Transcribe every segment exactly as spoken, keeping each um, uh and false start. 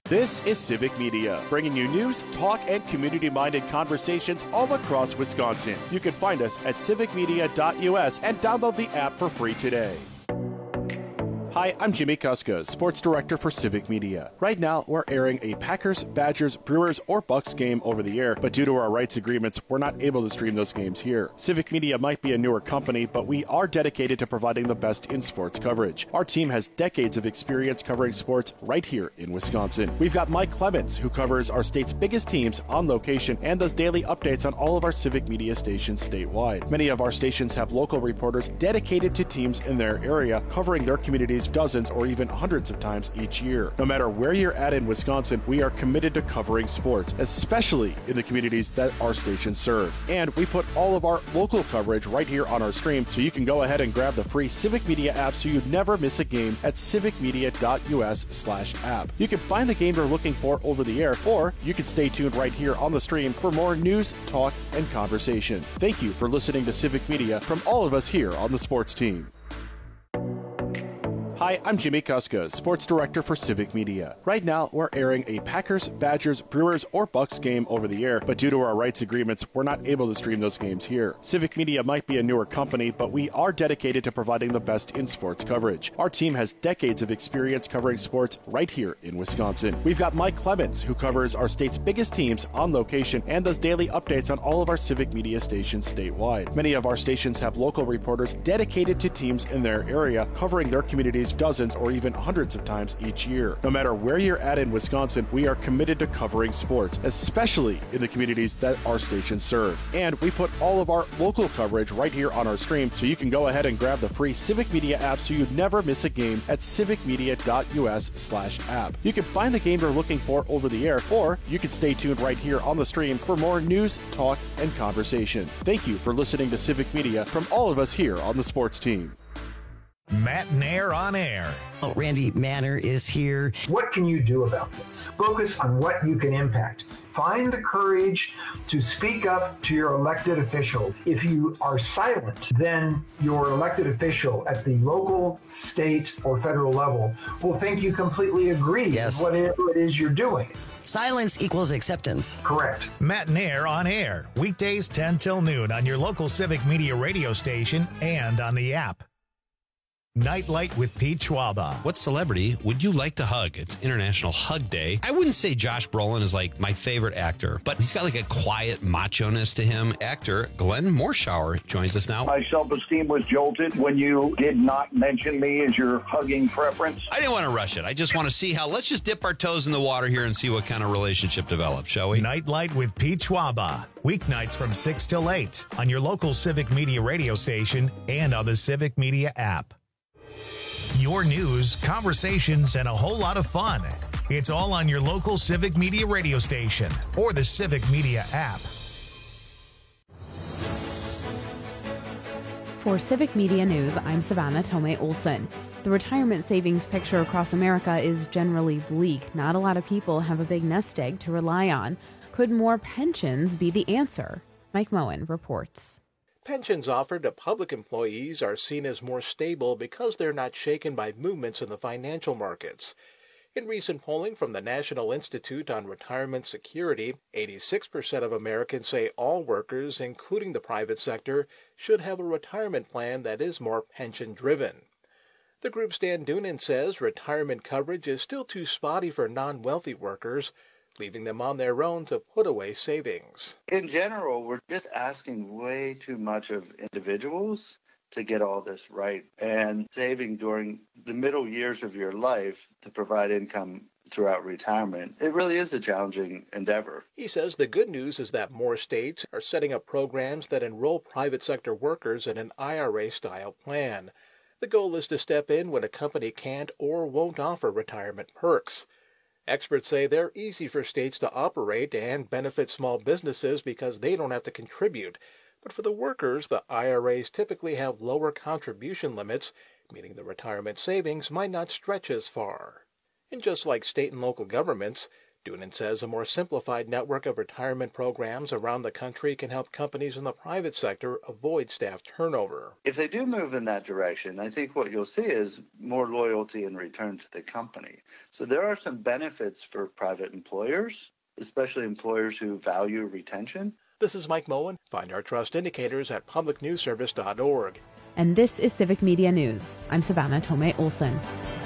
This is Civic Media, bringing you news, talk, and community-minded conversations all across Wisconsin. You can find us at civic media dot U S and download the app for free today. Hi, I'm Jimmy Kuska, Sports Director for Civic Media. Right now, we're airing a Packers, Badgers, Brewers, or Bucks game over the air, but due to our rights agreements, we're not able to stream those games here. Civic Media might be a newer company, but we are dedicated to providing the best in sports coverage. Our team has decades of experience covering sports right here in Wisconsin. We've got Mike Clemens, who covers our state's biggest teams on location and does daily updates on all of our Civic Media stations statewide. Many of our stations have local reporters dedicated to teams in their area, covering their communities dozens or even hundreds of times each year. No matter where you're at in Wisconsin, we are committed to covering sports, especially in the communities that our stations serve. And we put all of our local coverage right here on our stream, so you can go ahead and grab the free Civic Media app so you never miss a game at civic media dot U S slash app. You can find the game you're looking for over the air, or you can stay tuned right here on the stream for more news, talk, and conversation. Thank you for listening to Civic Media from all of us here on the sports team. Hi, I'm Jimmy Kuska, Sports Director for Civic Media. Right now, we're airing a Packers, Badgers, Brewers, or Bucks game over the air, but due to our rights agreements, we're not able to stream those games here. Civic Media might be a newer company, but we are dedicated to providing the best in sports coverage. Our team has decades of experience covering sports right here in Wisconsin. We've got Mike Clemens, who covers our state's biggest teams on location and does daily updates on all of our Civic Media stations statewide. Many of our stations have local reporters dedicated to teams in their area, covering their communities dozens or even hundreds of times each year. No matter where you're at in Wisconsin, we are committed to covering sports, especially in the communities that our stations serve. And we put all of our local coverage right here on our stream, so you can go ahead and grab the free Civic Media app so you never miss a game at civic media dot U S slash app. You can find the game you're looking for over the air, or you can stay tuned right here on the stream for more news, talk, and conversation. Thank you for listening to Civic Media from all of us here on the sports team. Matt Nair on air. Oh, Randy Manor is here. What can you do about this? Focus on what you can impact. Find the courage to speak up to your elected official. If you are silent, then your elected official at the local, state, or federal level will think you completely agree yes. with whatever it is you're doing. Silence equals acceptance. Correct. Matt Nair on air. Weekdays ten till noon on your local Civic Media radio station and on the app. Nightlight with Pete Schwaba. What celebrity would you like to hug? It's International Hug Day. I wouldn't say Josh Brolin is like my favorite actor, but he's got like a quiet macho-ness to him. Actor Glenn Morshower joins us now. My self-esteem was jolted when you did not mention me as your hugging preference. I didn't want to rush it. I just want to see how, let's just dip our toes in the water here and see what kind of relationship develops, shall we? Nightlight with Pete Schwaba. Weeknights from six till eight on your local Civic Media radio station and on the Civic Media app. Your news, conversations, and a whole lot of fun. It's all on your local Civic Media radio station or the Civic Media app. For Civic Media News, I'm Savannah Tomei Olson. The retirement savings picture across America is generally bleak. Not a lot of people have a big nest egg to rely on. Could more pensions be the answer? Mike Moen reports. Pensions offered to public employees are seen as more stable because they're not shaken by movements in the financial markets. In recent polling from the National Institute on Retirement Security, eighty-six percent of Americans say all workers, including the private sector, should have a retirement plan that is more pension-driven. The group's Dan Doonan says retirement coverage is still too spotty for non-wealthy workers, leaving them on their own to put away savings. In general, we're just asking way too much of individuals to get all this right, and saving during the middle years of your life to provide income throughout retirement. It really is a challenging endeavor. He says the good news is that more states are setting up programs that enroll private sector workers in an I R A-style plan. The goal is to step in when a company can't or won't offer retirement perks. Experts say they're easy for states to operate and benefit small businesses because they don't have to contribute. But for the workers, the I R As typically have lower contribution limits, meaning the retirement savings might not stretch as far. And just like state and local governments, Doonan says a more simplified network of retirement programs around the country can help companies in the private sector avoid staff turnover. If they do move in that direction, I think what you'll see is more loyalty in return to the company. So there are some benefits for private employers, especially employers who value retention. This is Mike Moen. Find our trust indicators at public news service dot org. And this is Civic Media News. I'm Savannah Tomei Olson.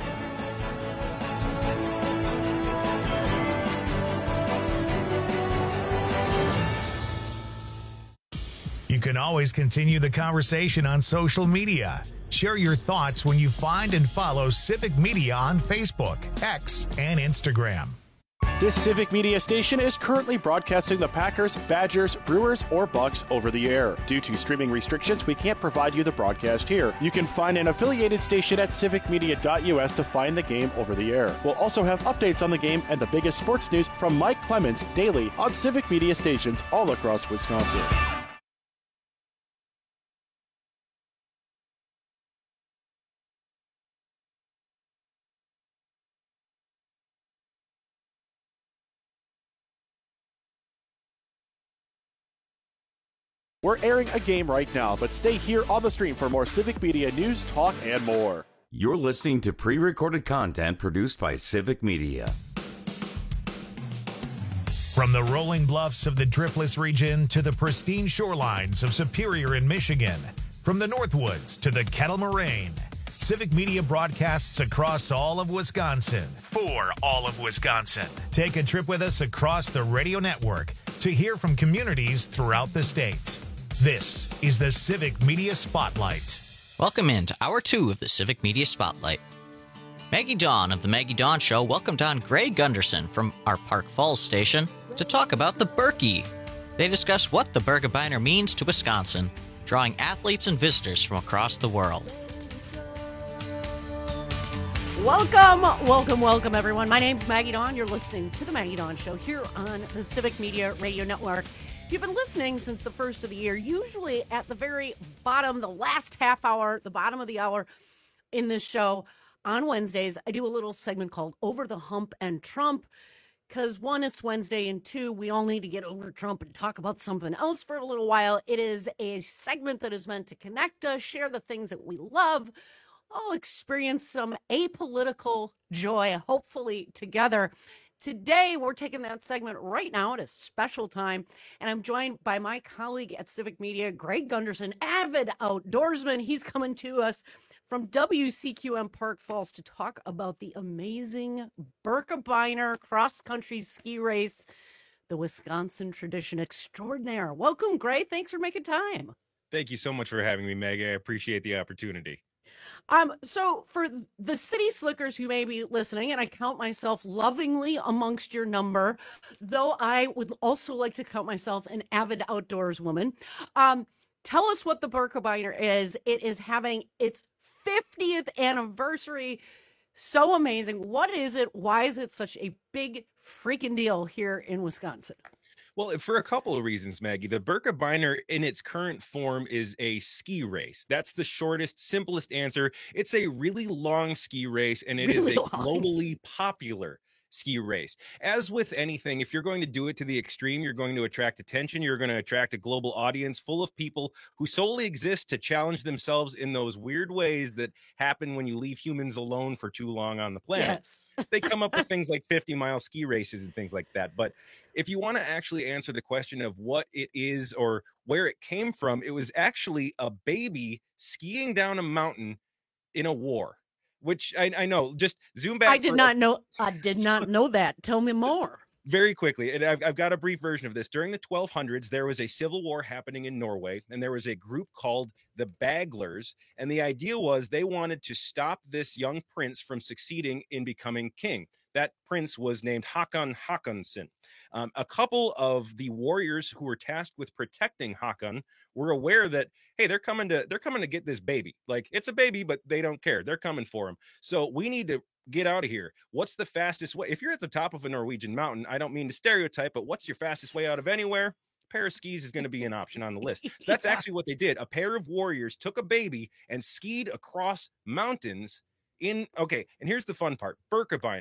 You can always continue the conversation on social media. Share your thoughts when you find and follow Civic Media on Facebook, X, and Instagram. This Civic Media station is currently broadcasting the Packers, Badgers, Brewers, or Bucks over the air. Due to streaming restrictions, we can't provide you the broadcast here. You can find an affiliated station at civic media dot U S to find the game over the air. We'll also have updates on the game and the biggest sports news from Mike Clemens daily on Civic Media stations all across Wisconsin. We're airing a game right now, but stay here on the stream for more Civic Media news, talk, and more. You're listening to pre-recorded content produced by Civic Media. From the rolling bluffs of the Driftless region to the pristine shorelines of Superior in Michigan, from the Northwoods to the Kettle Moraine, Civic Media broadcasts across all of Wisconsin for all of Wisconsin. Take a trip with us across the radio network to hear from communities throughout the state. This is the Civic Media Spotlight. Welcome in to Hour two of the Civic Media Spotlight. Maggie Dawn of The Maggie Dawn Show welcomed on Greg Gunderson from our Park Falls station to talk about the Berkey. They discuss what the Burgobiner means to Wisconsin, drawing athletes and visitors from across the world. Welcome, welcome, welcome, everyone. My name's Maggie Dawn. You're listening to The Maggie Dawn Show here on the Civic Media Radio Network. If you've been listening since the first of the year, usually at the very bottom, the last half hour, the bottom of the hour in this show on Wednesdays, I do a little segment called Over the Hump and Trump, because one, it's Wednesday, and two, we all need to get over Trump and talk about something else for a little while. It is a segment that is meant to connect us, share the things that we love, all experience some apolitical joy, hopefully together. Today, we're taking that segment right now at a special time, and I'm joined by my colleague at Civic Media, Greg Gunderson, avid outdoorsman. He's coming to us from W C Q M Park Falls to talk about the amazing Birkebeiner cross-country ski race, the Wisconsin tradition extraordinaire. Welcome, Greg. Thanks for making time. Thank you so much for having me, Meg. I appreciate the opportunity. Um, so for the city slickers who may be listening, and I count myself lovingly amongst your number, though I would also like to count myself an avid outdoors woman. Um, tell us what the Birkebeiner is. It is having its fiftieth anniversary. So amazing. What is it? Why is it such a big freaking deal here in Wisconsin? Well, for a couple of reasons, Maggie. The Birkebeiner in its current form is a ski race. That's the shortest, simplest answer. It's a really long ski race, and it really is a long. globally popular ski race. As with anything, if you're going to do it to the extreme, you're going to attract attention. You're going to attract a global audience full of people who solely exist to challenge themselves in those weird ways that happen when you leave humans alone for too long on the planet. Yes. They come up with things like fifty mile ski races and things like that. But if you want to actually answer the question of what it is or where it came from, it was actually a baby skiing down a mountain in a war. Which I, I know, just zoom back. I did not know. I did not know that. Tell me more. Very quickly, and I've, I've got a brief version of this. During the twelve hundreds, there was a civil war happening in Norway, and there was a group called the Baglers. And the idea was they wanted to stop this young prince from succeeding in becoming king. That prince was named Håkon Håkonsson. Um, a couple of the warriors who were tasked with protecting Håkon were aware that, hey, they're coming to they're coming to get this baby. Like, it's a baby, but they don't care. They're coming for him. So we need to get out of here. What's the fastest way? If you're at the top of a Norwegian mountain, I don't mean to stereotype, but what's your fastest way out of anywhere? A pair of skis is going to be an option on the list. So that's yeah. actually what they did. A pair of warriors took a baby and skied across mountains in, okay, and here's the fun part, Birkebeiner.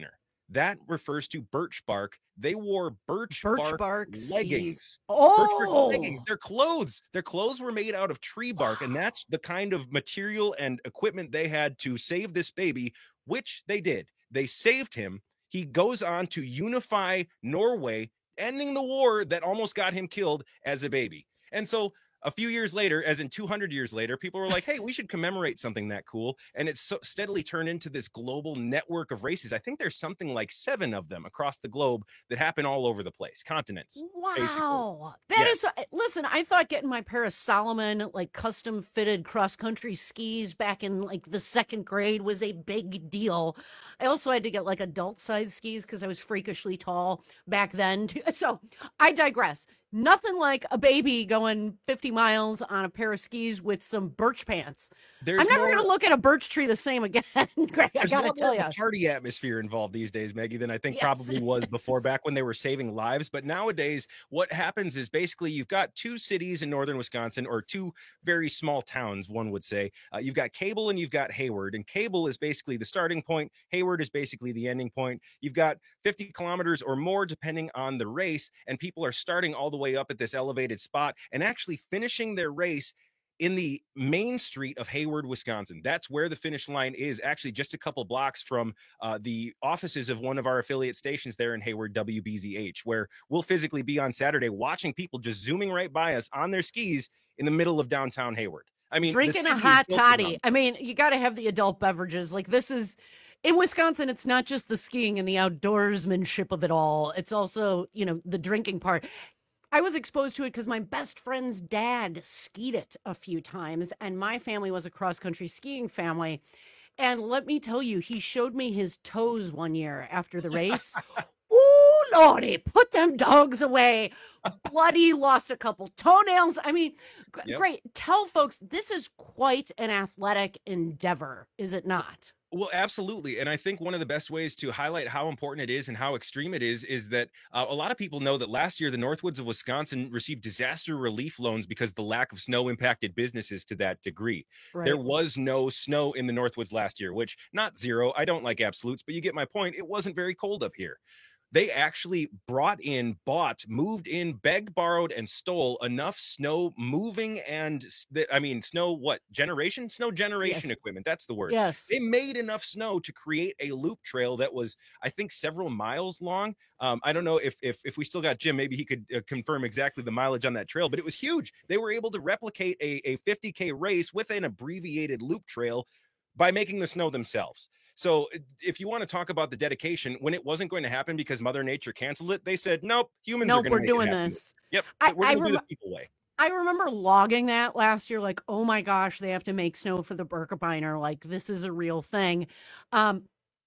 that refers to birch bark. They wore birch, Birch bark, bark leggings. skis. Oh, Birch bark leggings. Their clothes. Their clothes were made out of tree bark, and that's the kind of material and equipment they had to save this baby, which they did. They saved him. He goes on to unify Norway, ending the war that almost got him killed as a baby. And so a few years later, as in two hundred years later, people were like, hey, we should commemorate something that cool. And it's so steadily turned into this global network of races. I think there's something like seven of them across the globe that happen all over the place, continents. Wow. Basically. That Yes. is, listen, I thought getting my pair of Solomon, like custom fitted cross country skis back in like the second grade was a big deal. I also had to get like adult size skis because I was freakishly tall back then. Too. So I digress. Nothing like a baby going fifty miles on a pair of skis with some birch pants. There's I'm never more- going to look at a birch tree the same again, Greg. I There's got a to lot tell more you. of a party atmosphere involved these days, Maggie, than I think Yes. probably was before, back when they were saving lives. But nowadays, what happens is basically you've got two cities in northern Wisconsin, or two very small towns, one would say. Uh, you've got Cable and you've got Hayward. And Cable is basically the starting point. Hayward is basically the ending point. You've got fifty kilometers or more, depending on the race. And people are starting all the way up at this elevated spot and actually finishing their race in the main street of Hayward, Wisconsin. That's where the finish line is, actually just a couple blocks from uh, the offices of one of our affiliate stations there in Hayward, W B Z H, where we'll physically be on Saturday watching people just zooming right by us on their skis in the middle of downtown Hayward. I mean, the Drinking a city is hot built around toddy. I mean, you got to have the adult beverages. Like this is in Wisconsin, it's not just the skiing and the outdoorsmanship of it all. It's also, you know, the drinking part. I was exposed to it because my best friend's dad skied it a few times, and my family was a cross-country skiing family. And let me tell you, he showed me his toes one year after the race. Ooh, Lordy, put them dogs away. Bloody, lost a couple toenails. I mean, g- Yep. great. Tell folks, this is quite an athletic endeavor, is it not? Well, absolutely. And I think one of the best ways to highlight how important it is and how extreme it is, is that uh, a lot of people know that last year, the Northwoods of Wisconsin received disaster relief loans because the lack of snow impacted businesses to that degree. There Right. was no snow in the Northwoods last year, which not zero. I don't like absolutes, but you get my point. It wasn't very cold up here. They actually brought in, bought, moved in, begged, borrowed, and stole enough snow moving and, s- the- I mean, snow, what, generation? Snow generation Yes. equipment. That's the word. Yes. They made enough snow to create a loop trail that was, I think, several miles long. Um, I don't know if, if if we still got Jim, maybe he could uh, confirm exactly the mileage on that trail, but it was huge. They were able to replicate a, a fifty K race with an abbreviated loop trail by making the snow themselves. So i- if you want to talk about the dedication, when it wasn't going to happen because Mother Nature canceled it, they said, nope, humans are Nope, going to we're make it doing happen." this. Yep, I- we're I going to do the rem- people way. I remember logging that last year, like, oh my gosh, they have to make snow for the Birkebeiner. Like, this is a real thing. Um,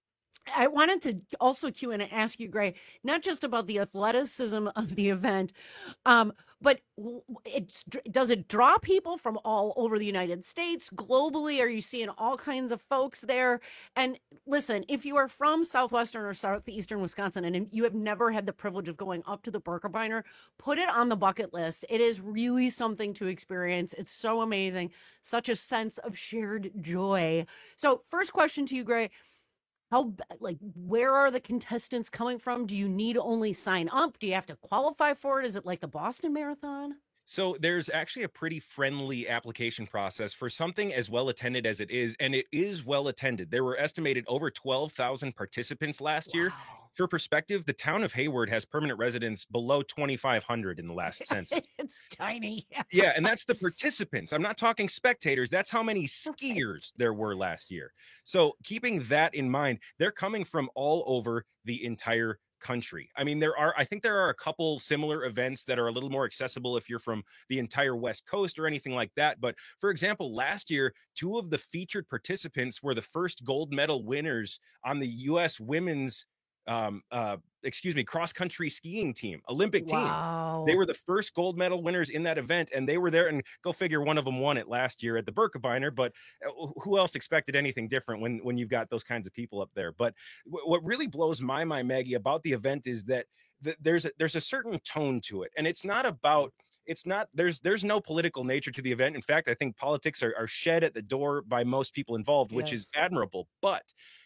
I wanted to also cue in and ask you, Gray, not just about the athleticism of the event, um, but w- w- it's does it draw people from all over the United States, globally? Are you seeing all kinds of folks there? And listen, if you are from southwestern or southeastern Wisconsin and you have never had the privilege of going up to the Birkebeiner, put it on the bucket list. It is really something to experience. It's so amazing, such a sense of shared joy. So, first question to you, Gray. How, b- like, where are the contestants coming from? Do you need to only sign up? Do you have to qualify for it? Is it like the Boston Marathon? So there's actually a pretty friendly application process for something as well attended as it is, and it is well attended. There were estimated over twelve thousand participants last year. For perspective, the town of Hayward has permanent residents below twenty-five hundred in the last census. It's tiny. Yeah, and that's the participants. I'm not talking spectators. That's how many skiers there were last year. So keeping that in mind, they're coming from all over the entire country. I mean, there are, I think there are a couple similar events that are a little more accessible if you're from the entire West Coast or anything like that. But for example, last year, two of the featured participants were the first gold medal winners on the U S women's um uh excuse me cross-country skiing team, Olympic Wow. team. They were the first gold medal winners in that event, and they were there, and go figure, one of them won it last year at the Birkebeiner. But uh, who else expected anything different when when you've got those kinds of people up there? But w- what really blows my mind, Maggie, about the event is that th- there's a, there's a certain tone to it, and it's not about it's not there's there's no political nature to the event. In fact, I think politics are, are shed at the door by most people involved, which is Yes. admirable. But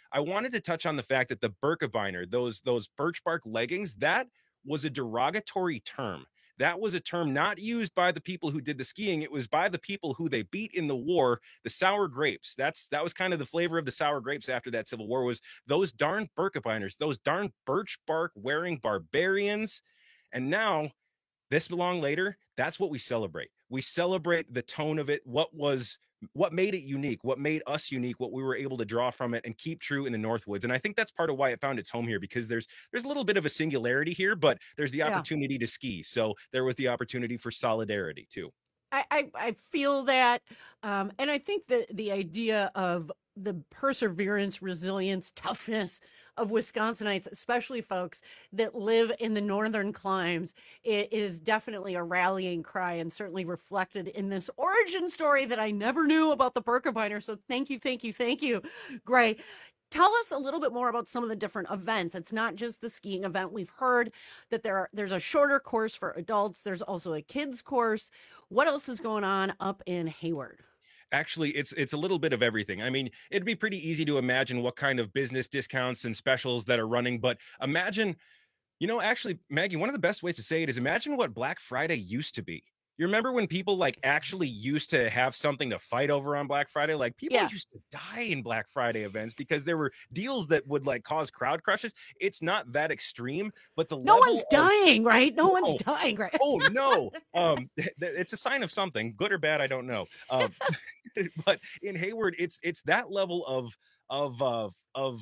I wanted to touch on the fact that the Birkebeiner, those those birch bark leggings, that was a derogatory term. That was a term not used by the people who did the skiing. It was by the people who they beat in the war, the sour grapes. That's that was kind of the flavor of the sour grapes after that Civil War, was those darn Birkebeiners, those darn birch bark wearing barbarians. And now, this long later, that's what we celebrate. We celebrate the tone of it, what was what made it unique, what made us unique, what we were able to draw from it and keep true in the Northwoods. And I think that's part of why it found its home here, because there's there's a little bit of a singularity here, but there's the opportunity yeah. to ski. So there was the opportunity for solidarity too. I, I, I feel that. Um, and I think that the idea of the perseverance, resilience, toughness of Wisconsinites, especially folks that live in the northern climes, it is definitely a rallying cry and certainly reflected in this origin story that I never knew about the Birkebeiner. So thank you, thank you, thank you, Gray. Tell us a little bit more about some of the different events. It's not just the skiing event. We've heard that there are, there's a shorter course for adults. There's also a kids course. What else is going on up in Hayward? Actually, it's it's a little bit of everything. I mean, it'd be pretty easy to imagine what kind of business discounts and specials that are running, but imagine, you know, actually, Maggie, one of the best ways to say it is imagine what Black Friday used to be. You remember when people like actually used to have something to fight over on Black Friday? Like people yeah. used to die in Black Friday events because there were deals that would like cause crowd crushes. It's not that extreme, but the no one's of, dying, right? No, no one's dying, right? Oh no, um, th- th- it's a sign of something, good or bad, I don't know. Um, but in Hayward, it's it's that level of of uh, of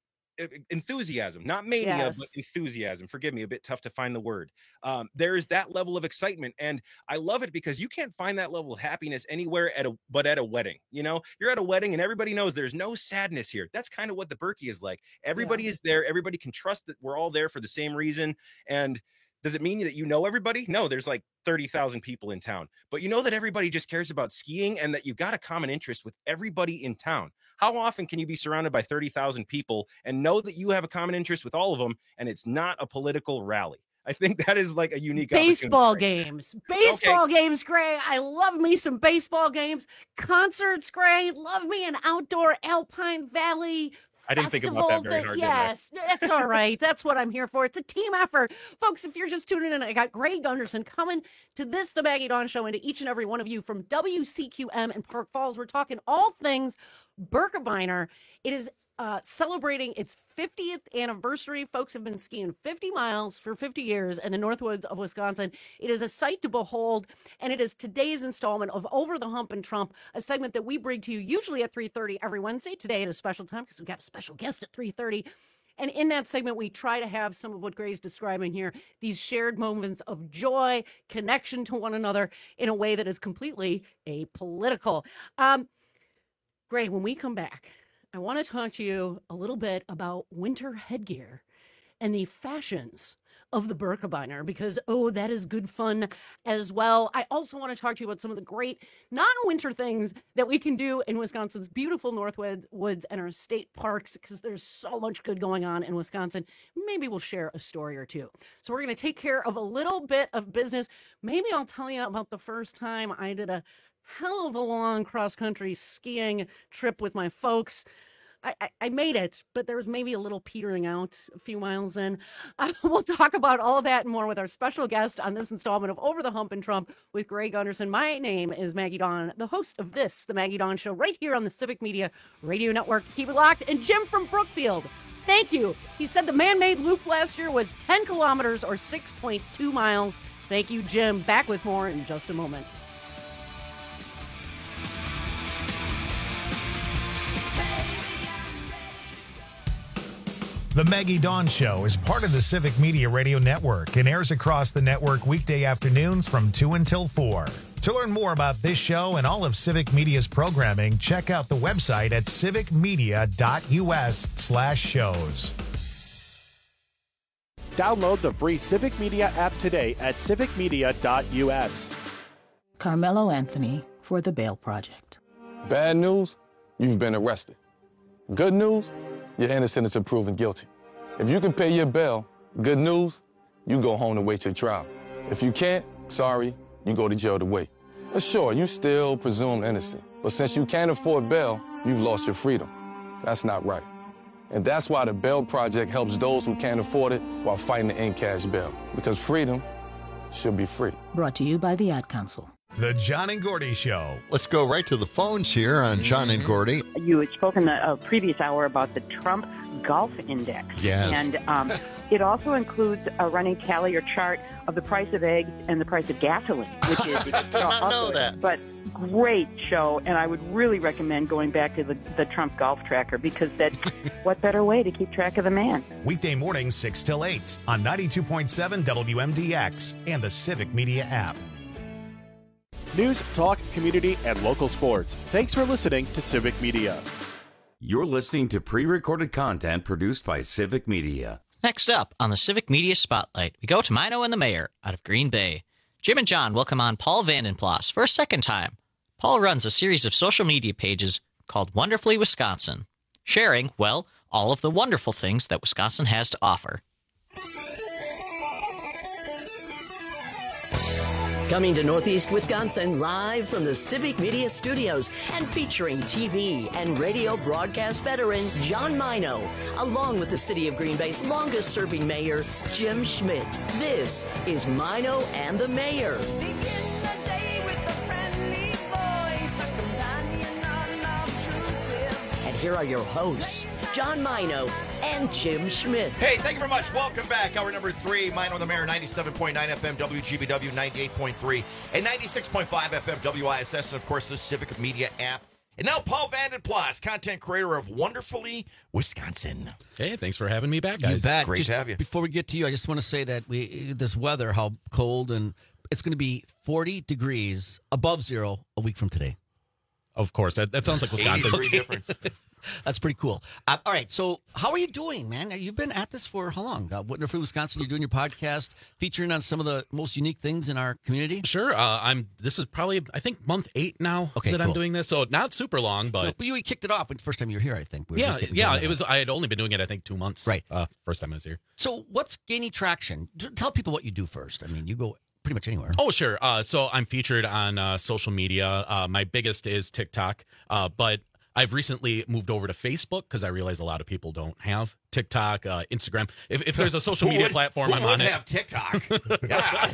enthusiasm, not mania, yes. but enthusiasm. Forgive me, a bit tough to find the word. Um, there's that level of excitement, and I love it because you can't find that level of happiness anywhere at a but at a wedding. You know, you're at a wedding and everybody knows there's no sadness here. That's kind of what the Berkey is like. Everybody yeah. is there. Everybody can trust that we're all there for the same reason. And does it mean that you know everybody? No, there's like thirty thousand people in town, but you know that everybody just cares about skiing and that you've got a common interest with everybody in town. How often can you be surrounded by thirty thousand people and know that you have a common interest with all of them and it's not a political rally? I think that is like a unique baseball games, baseball okay. games, Gray. I love me some baseball games, concerts, Gray. Love me an outdoor Alpine Valley I didn't think about that very hard. Yes, that's all right. That's what I'm here for. It's a team effort. Folks, if you're just tuning in, I got Gray Gunderson coming to this, the Maggie Dawn Show, and to each and every one of you from W C Q M in Park Falls. We're talking all things Birkebeiner. It is uh, celebrating its fiftieth anniversary. Folks have been skiing fifty miles for fifty years in the Northwoods of Wisconsin. It is a sight to behold, and it is today's installment of Over the Hump and Trump, a segment that we bring to you usually at three thirty every Wednesday. Today at a special time because we've got a special guest at three thirty. And in that segment, we try to have some of what Gray's describing here, these shared moments of joy, connection to one another in a way that is completely apolitical. Um, Gray, when we come back, I want to talk to you a little bit about winter headgear and the fashions of the Birkebeiner, because, oh, that is good fun as well. I also want to talk to you about some of the great non-winter things that we can do in Wisconsin's beautiful Northwoods woods and our state parks, because there's so much good going on in Wisconsin. Maybe we'll share a story or two. So we're going to take care of a little bit of business. Maybe I'll tell you about the first time I did a hell of a long cross-country skiing trip with my folks. I, I, I made it, but there was maybe a little petering out a few miles in. Uh, we'll talk about all of that and more with our special guest on this installment of Over the Hump and Trump with Gray Gunderson. My name is Maggie Dawn, the host of this, The Maggie Dawn Show, right here on the Civic Media Radio Network. Keep it locked. And Jim from Brookfield, thank you. He said the man-made loop last year was ten kilometers or six point two miles. Thank you, Jim. Back with more in just a moment. The Maggie Dawn Show is part of the Civic Media Radio Network and airs across the network weekday afternoons from two until four. To learn more about this show and all of Civic Media's programming, check out the website at civicmedia.us slash shows. Download the free Civic Media app today at civicmedia dot u s. Carmelo Anthony for the Bail Project. Bad news, you've been arrested. Good news, you're innocent until proven guilty. If you can pay your bail, good news, you go home to wait your trial. If you can't, sorry, you go to jail to wait. But sure, you still presumed innocent. But since you can't afford bail, you've lost your freedom. That's not right. And that's why the Bail Project helps those who can't afford it while fighting to end cash bail. Because freedom should be free. Brought to you by the Ad Council. The John and Gordy Show. Let's go right to the phones here on John and Gordy. You had spoken the uh, previous hour about the Trump Golf Index. Yes. And um, it also includes a running tally or chart of the price of eggs and the price of gasoline, which is I did not know that. But great show, and I would really recommend going back to the, the Trump Golf Tracker, because that what better way to keep track of the man? Weekday mornings six till eight on ninety-two point seven W M D X and the Civic Media app. News, talk, community, and local sports. Thanks for listening to Civic Media. You're listening to pre-recorded content produced by Civic Media. Next up on the Civic Media Spotlight, we go to Mino and the Mayor out of Green Bay. Jim and John welcome on Paul Vandenplas for a second time. Paul runs a series of social media pages called Wonderfully Wisconsin, sharing, well, all of the wonderful things that Wisconsin has to offer. Coming to Northeast Wisconsin live from the Civic Media Studios and featuring T V and radio broadcast veteran John Mino, along with the City of Green Bay's longest-serving mayor, Jim Schmidt. This is Mino and the Mayor. And here are your hosts, John Mino and Jim Schmidt. Hey, thank you very much. Welcome back. Hour number three, Mino and the Mayor, ninety-seven point nine F M W G B W, ninety-eight point three, and ninety-six point five F M W I S S, and of course the Civic Media app. And now Paul Vandenplas, content creator of Wonderfully Wisconsin. Hey, thanks for having me back, guys. You bet. Great just, to have you. Before we get to you, I just want to say that we this weather, how cold, and it's going to be forty degrees above zero a week from today. Of course, that, that sounds like Wisconsin. eighty degree difference. That's pretty cool. Uh, all right, so how are you doing, man? You've been at this for how long? Uh, Wonderfully Wisconsin, you're doing your podcast, featuring on some of the most unique things in our community? Sure. Uh, I'm. This is probably, I think, month eight now okay, that cool. I'm doing this, so not super long, but... No, but you kicked it off when the first time you were here, I think. We were yeah, just yeah, it was. I had only been doing it, I think, two months. Right. Uh, first time I was here. So what's gaining traction? Tell people what you do first. I mean, you go pretty much anywhere. Oh, sure. Uh, so I'm featured on uh, social media. Uh, my biggest is TikTok, uh, but I've recently moved over to Facebook because I realize a lot of people don't have TikTok, uh, Instagram. If, if there's a social media would, platform, I'm on it. Who have TikTok? Yeah.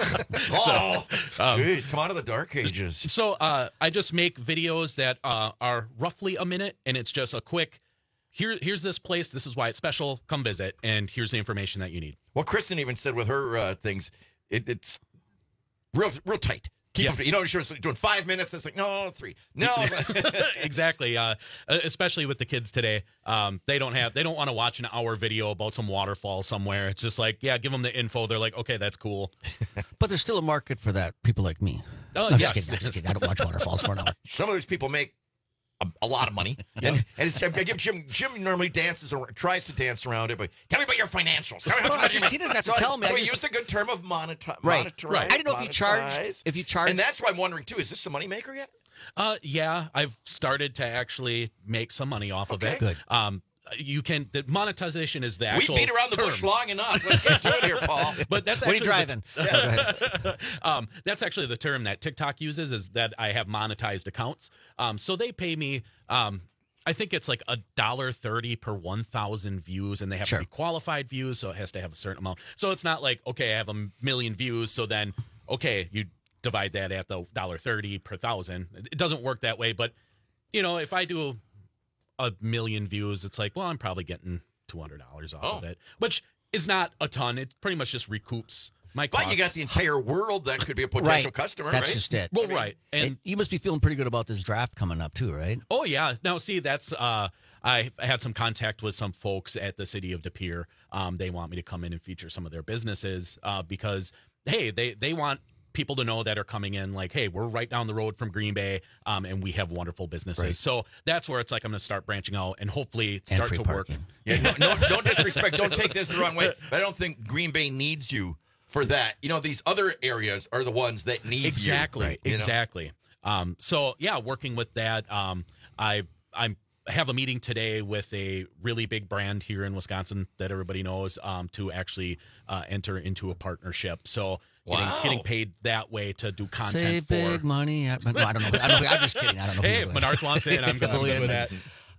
Oh, so, um, geez, come out of the dark ages. So uh, I just make videos that uh, are roughly a minute, and it's just a quick, here, here's this place, this is why it's special, come visit, and here's the information that you need. Well, Kristen even said with her uh, things, it, it's real real tight. Keep yes. them, you know, she was doing five minutes. It's like, no, three. No. Exactly. Uh, especially with the kids today. Um, they don't have, they don't want to watch an hour video about some waterfall somewhere. It's just like, yeah, give them the info. They're like, okay, that's cool. But there's still a market for that. People like me. Oh, no, yes. just kidding. I'm just kidding. I don't watch waterfalls for an hour. Some of those people make a, a lot of money. Yeah. And, and it's, I give Jim, Jim normally dances or tries to dance around it, but tell me about your financials. Tell me how well, much just, you he doesn't have to so tell me. So I he just... used a good term of monetize. Right. Monetize, right. I didn't know if you charged. If you charge. And that's why I'm wondering, too, is this a moneymaker yet? Uh, yeah, I've started to actually make some money off okay. of it. Good. Um, you can, the monetization is the actual We beat around the term. bush long enough. Let's get to it here, Paul. But that's what are actually you driving? The, yeah. um, that's actually the term that TikTok uses, is that I have monetized accounts. Um, so they pay me, um, I think it's like a dollar thirty per one thousand views, and they have sure. to be qualified views, so it has to have a certain amount. So it's not like, okay, I have a million views, so then, okay, you divide that at the dollar thirty per thousand. It doesn't work that way, but, you know, if I do a million views, it's like, well, I'm probably getting two hundred dollars off oh. of it, which is not a ton. It pretty much just recoups my costs. But you got the entire world that could be a potential right. customer, That's right? just it. Well, I mean, right. And, and you must be feeling pretty good about this draft coming up, too, right? Oh, yeah. Now, see, that's, uh, I had some contact with some folks at the city of De Pere. Um, they want me to come in and feature some of their businesses uh, because, hey, they, they want people to know that are coming in like, hey, we're right down the road from Green Bay, um, and we have wonderful businesses. Right. So that's where it's like I'm going to start branching out and hopefully and start free to parking. work. Yeah, no, no, don't disrespect. Don't take this the wrong way. But I don't think Green Bay needs you for that. You know, these other areas are the ones that need exactly, you. Right. Exactly. Um, so, yeah, working with that, um, I I'm have a meeting today with a really big brand here in Wisconsin that everybody knows um, to actually uh, enter into a partnership. So getting, wow. getting paid that way to do content Save for big money. I, no, I don't know. I don't know. I'm just kidding. I don't know. Hey, if Menards wants it, I'm going with that.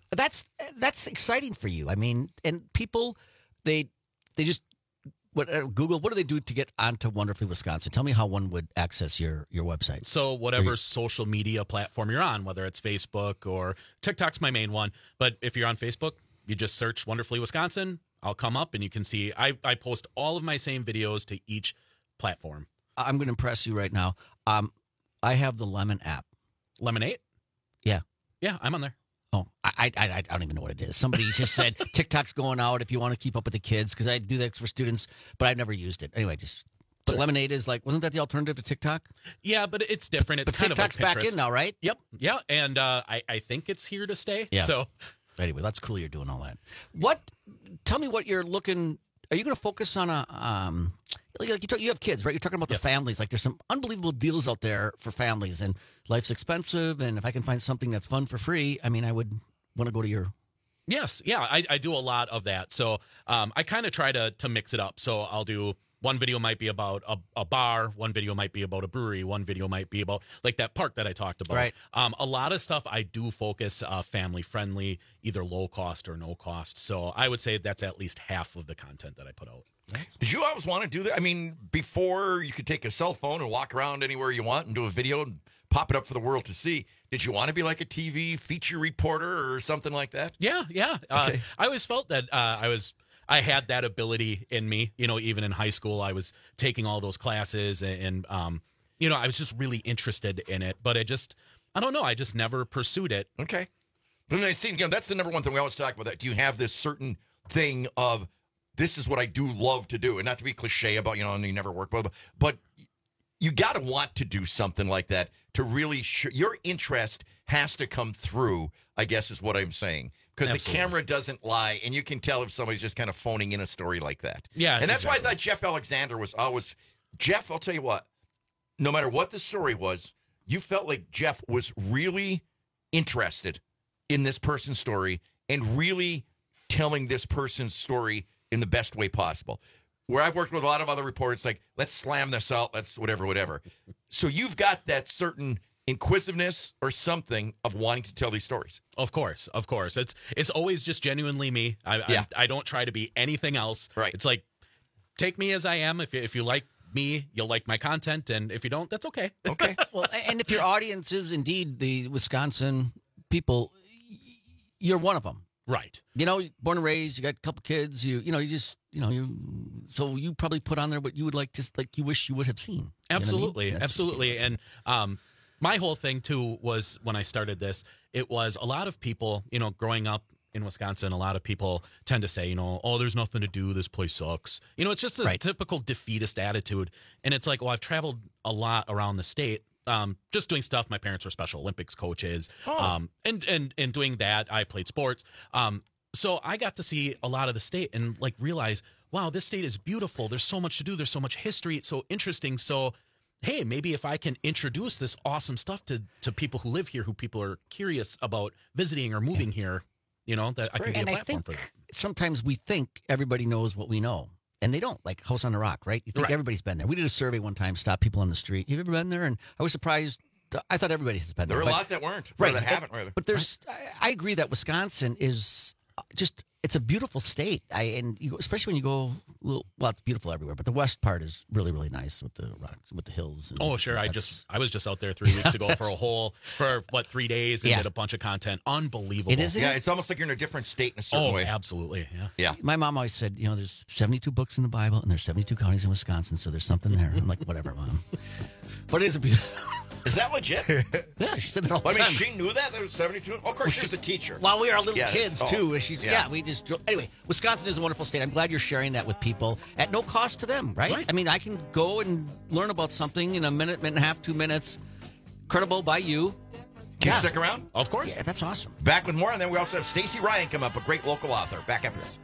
That's that's exciting for you. I mean, and people, they they just what uh, Google. What do they do to get onto Wonderfully Wisconsin? Tell me how one would access your your website. So whatever social media platform you're on, whether it's Facebook or TikTok's my main one, but if you're on Facebook, you just search Wonderfully Wisconsin. I'll come up and you can see I, I post all of my same videos to each platform. I'm going to impress you right now. Um, I have the Lemon app. Lemonade? Yeah. Yeah, I'm on there. Oh, I, I I don't even know what it is. Somebody just said TikTok's going out if you want to keep up with the kids, because I do that for students, but I've never used it. Anyway, just but Lemonade is like, wasn't that the alternative to TikTok? Yeah, but it's different. It's but kind TikTok's of like Pinterest. back in now, right? Yep. Yeah, and uh, I I think it's here to stay. Yeah. So anyway, that's cool. You're doing all that. What? Tell me what you're looking. Are you going to focus on a um? Like you, talk, you have kids, right? You're talking about Yes. the families. Like there's some unbelievable deals out there for families, and life's expensive. And if I can find something that's fun for free, I mean, I would want to go to your. Yes, yeah, I, I do a lot of that. So um, I kind of try to to mix it up. So I'll do one video might be about a, a bar, one video might be about a brewery, one video might be about like that park that I talked about. Right. Um, a lot of stuff I do focus uh, family friendly, either low cost or no cost. So I would say that's at least half of the content that I put out. Did you always want to do that? I mean, before you could take a cell phone and walk around anywhere you want and do a video and pop it up for the world to see, did you want to be like a T V feature reporter or something like that? Yeah, yeah. Uh, I always felt that uh, I was I had that ability in me. You know, even in high school, I was taking all those classes and, and um, you know, I was just really interested in it. But I just, I don't know, I just never pursued it. Okay. But I see, you know, that's the number one thing we always talk about. That do you have this certain thing of this is what I do love to do, and not to be cliche about you know, and you never work with, but you got to want to do something like that to really sh- your interest has to come through, I guess is what I'm saying. Because the camera doesn't lie, and you can tell if somebody's just kind of phoning in a story like that. Yeah, and that's exactly. why I thought Jeff Alexander was always Jeff. I'll tell you what, no matter what the story was, you felt like Jeff was really interested in this person's story and really telling this person's story in the best way possible. Where I've worked with a lot of other reporters, like, let's slam this out, let's whatever, whatever. So you've got that certain inquisitiveness or something of wanting to tell these stories. Of course, of course. It's it's always just genuinely me. I Yeah. I, I don't try to be anything else. Right. It's like, take me as I am. If you, if you like me, you'll like my content, and if you don't, that's okay. Okay. Well, and if your audience is indeed the Wisconsin people, you're one of them. Right. You know, born and raised, you got a couple kids, you you know, you just, you know, you so you probably put on there what you would like, just like you wish you would have seen. You know what I mean? Absolutely, That's- absolutely. And um, my whole thing too was when I started this, it was a lot of people, you know, growing up in Wisconsin, a lot of people tend to say, you know, oh, there's nothing to do. This place sucks. You know, it's just a Right. typical defeatist attitude. And it's like, well, I've traveled a lot around the state. Um, just doing stuff. My parents were Special Olympics coaches. Oh. Um, and, and, and doing that, I played sports. Um, so I got to see a lot of the state and like realize, wow, this state is beautiful. There's so much to do. There's so much history. It's so interesting. So, hey, maybe if I can introduce this awesome stuff to, to people who live here, who people are curious about visiting or moving here, you know, that I can be a And I platform think for them. sometimes we think everybody knows what we know, and they don't. Like House on the Rock, right? You think Right. everybody's been there. We did a survey one time, stop people on the street. Have you ever been there? And I was surprised. I thought everybody has been There there. are a but- lot that weren't, or right? that and- haven't, rather. But there's, I, I agree that Wisconsin is just. It's a beautiful state, I and you, especially when you go. A little, well, it's beautiful everywhere, but the west part is really, really nice with the rocks, with the hills. And Oh, sure. I that's- just I was just out there three weeks ago for a whole for what three days and Yeah. did a bunch of content. Unbelievable. It is, Yeah, it's almost like you're in a different state in a certain Oh, way. absolutely. Yeah. Yeah. My mom always said, you know, there's seventy-two books in the Bible and there's seventy-two counties in Wisconsin, so there's something there. I'm like, whatever, Mom. But it is a beautiful. Is that legit? Yeah, she said that all the I mean, time. she knew that. There was seventy-two. Of course, she was a teacher. While we were little Yeah, kids, oh, too. and She's, yeah. yeah. we just. drove- Anyway, Wisconsin is a wonderful state. I'm glad you're sharing that with people at no cost to them, right? Right. I mean, I can go and learn about something in a minute, minute and a half, two minutes, credible by you. Can Yeah. you stick around? Of course. Yeah, that's awesome. Back with more, and then we also have Stacey Ryan come up, a great local author. Back after this.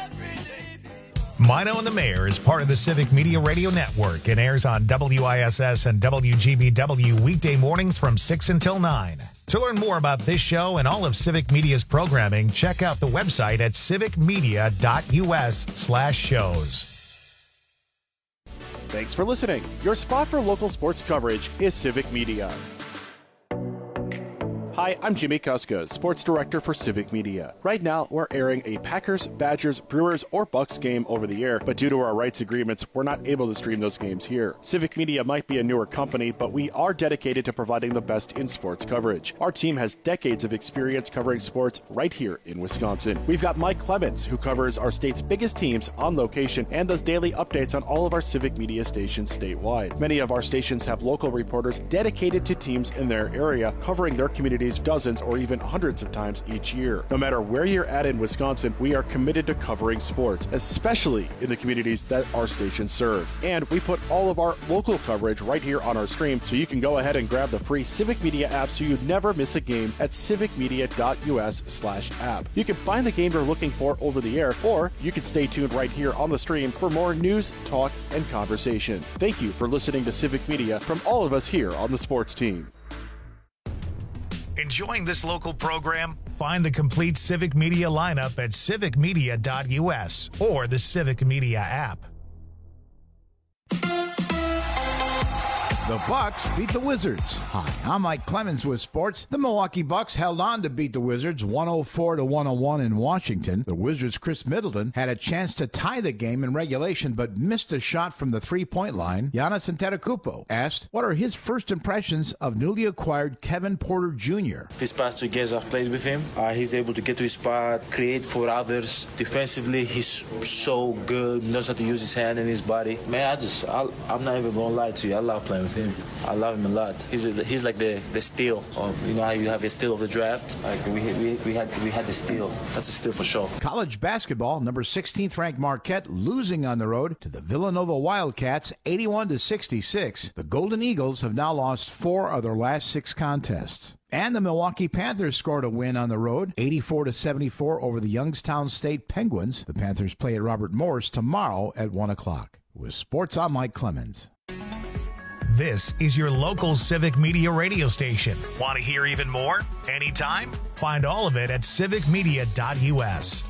Mino and the Mayor is part of the Civic Media Radio Network and airs on W I S S and W G B W weekday mornings from six until nine. To learn more about this show and all of Civic Media's programming, check out the website at civicmedia.us slash shows. Thanks for listening. Your spot for local sports coverage is Civic Media. Hi, I'm Jimmy Kuska, Sports Director for Civic Media. Right now, we're airing a Packers, Badgers, Brewers, or Bucks game over the air, but due to our rights agreements, we're not able to stream those games here. Civic Media might be a newer company, but we are dedicated to providing the best in sports coverage. Our team has decades of experience covering sports right here in Wisconsin. We've got Mike Clemens, who covers our state's biggest teams on location and does daily updates on all of our Civic Media stations statewide. Many of our stations have local reporters dedicated to teams in their area, covering their communities dozens or even hundreds of times each year. No matter where you're at in Wisconsin, we are committed to covering sports, especially in the communities that our stations serve. And we put all of our local coverage right here on our stream, so you can go ahead and grab the free Civic Media app so you never miss a game at civicmedia.us slash app. You can find the game you're looking for over the air, or you can stay tuned right here on the stream for more news, talk, and conversation. Thank you for listening to Civic Media from all of us here on the sports team. Enjoying this local program? Find the complete Civic Media lineup at civic media dot u s or the Civic Media app. The Bucks beat the Wizards. Hi, I'm Mike Clemens with sports. The Milwaukee Bucks held on to beat the Wizards one oh four to one oh one in Washington. The Wizards' Chris Middleton had a chance to tie the game in regulation but missed a shot from the three-point line. Giannis Antetokounmpo asked what are his first impressions of newly acquired Kevin Porter Junior These past two games I've played with him, uh, he's able to get to his spot, create for others. Defensively, he's so good, knows how to use his hand and his body. Man, I just, I, I'm not even going to lie to you. I love playing with him. I love him a lot. He's a, he's like the the steal. Of, you know how you have a steal of the draft. Like we we we had we had the steal. That's a steal for sure. College basketball, number sixteenth ranked Marquette losing on the road to the Villanova Wildcats, eighty-one to sixty-six. The Golden Eagles have now lost four of their last six contests. And the Milwaukee Panthers scored a win on the road, eighty-four to seventy-four over the Youngstown State Penguins. The Panthers play at Robert Morris tomorrow at one o'clock. With sports, I'm Mike Clemens. This is your local Civic Media radio station. Want to hear even more? Anytime? Find all of it at civic media dot u s.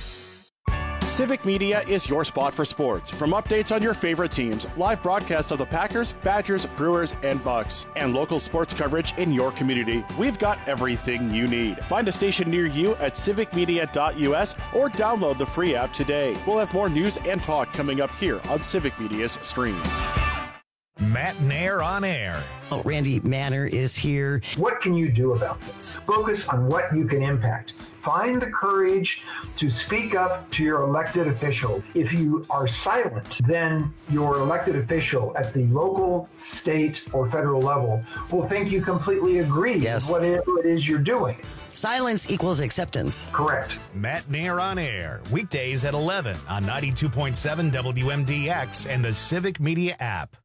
Civic Media is your spot for sports. From updates on your favorite teams, live broadcasts of the Packers, Badgers, Brewers, and Bucks, and local sports coverage in your community, we've got everything you need. Find a station near you at civic media dot u s or download the free app today. We'll have more news and talk coming up here on Civic Media's stream. Matt Nair on air. Oh, Randy Manor is here. What can you do about this? Focus on what you can impact. Find the courage to speak up to your elected official. If you are silent, then your elected official at the local, state, or federal level will think you completely agree yes. with whatever it is you're doing. Silence equals acceptance. Correct. Matt Nair on air, weekdays at eleven on ninety-two point seven W M D X and the Civic Media app.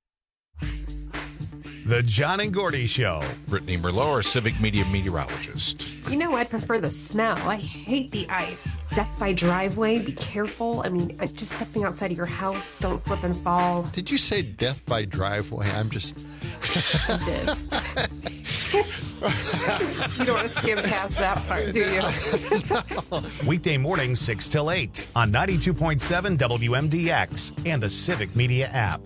The John and Gordy Show. Brittany Merlot, our Civic Media meteorologist. You know, I prefer the snow. I hate the ice. Death by driveway, be careful. I mean, just stepping outside of your house, don't slip and fall. Did you say death by driveway? I'm just... I did. You don't want to skim past that part, do you? No. Weekday mornings, six till eight on ninety-two point seven W M D X and the Civic Media app.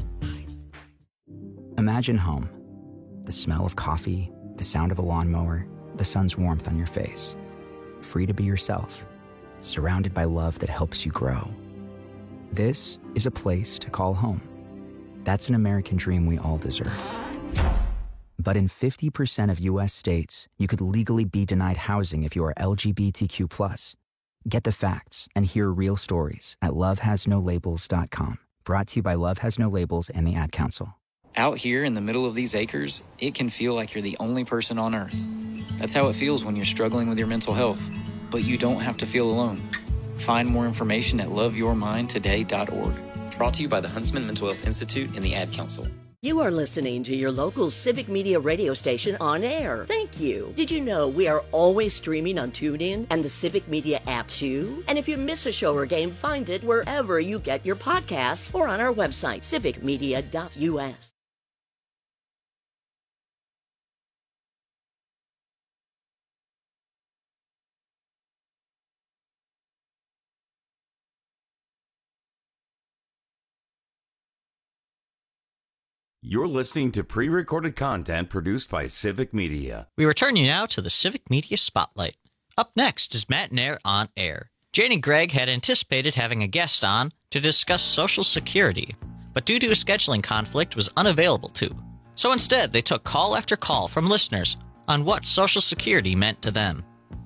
Imagine home. The smell of coffee, the sound of a lawnmower, the sun's warmth on your face. Free to be yourself, surrounded by love that helps you grow. This is a place to call home. That's an American dream we all deserve. But in fifty percent of U S states, you could legally be denied housing if you are L G B T Q plus. Get the facts and hear real stories at love has no labels dot com. Brought to you by Love Has No Labels and the Ad Council. Out here in the middle of these acres, it can feel like you're the only person on Earth. That's how it feels when you're struggling with your mental health. But you don't have to feel alone. Find more information at love your mind today dot org. Brought to you by the Huntsman Mental Health Institute and the Ad Council. You are listening to your local Civic Media radio station on air. Thank you. Did you know we are always streaming on TuneIn and the Civic Media app too? And if you miss a show or game, find it wherever you get your podcasts or on our website, civic media dot u s. You're listening to pre-recorded content produced by Civic Media. We return you now to the Civic Media Spotlight. Up next is Matt Nair on Air. Jane and Greg had anticipated having a guest on to discuss Social Security, but due to a scheduling conflict was unavailable to. So instead, they took call after call from listeners on what Social Security meant to them.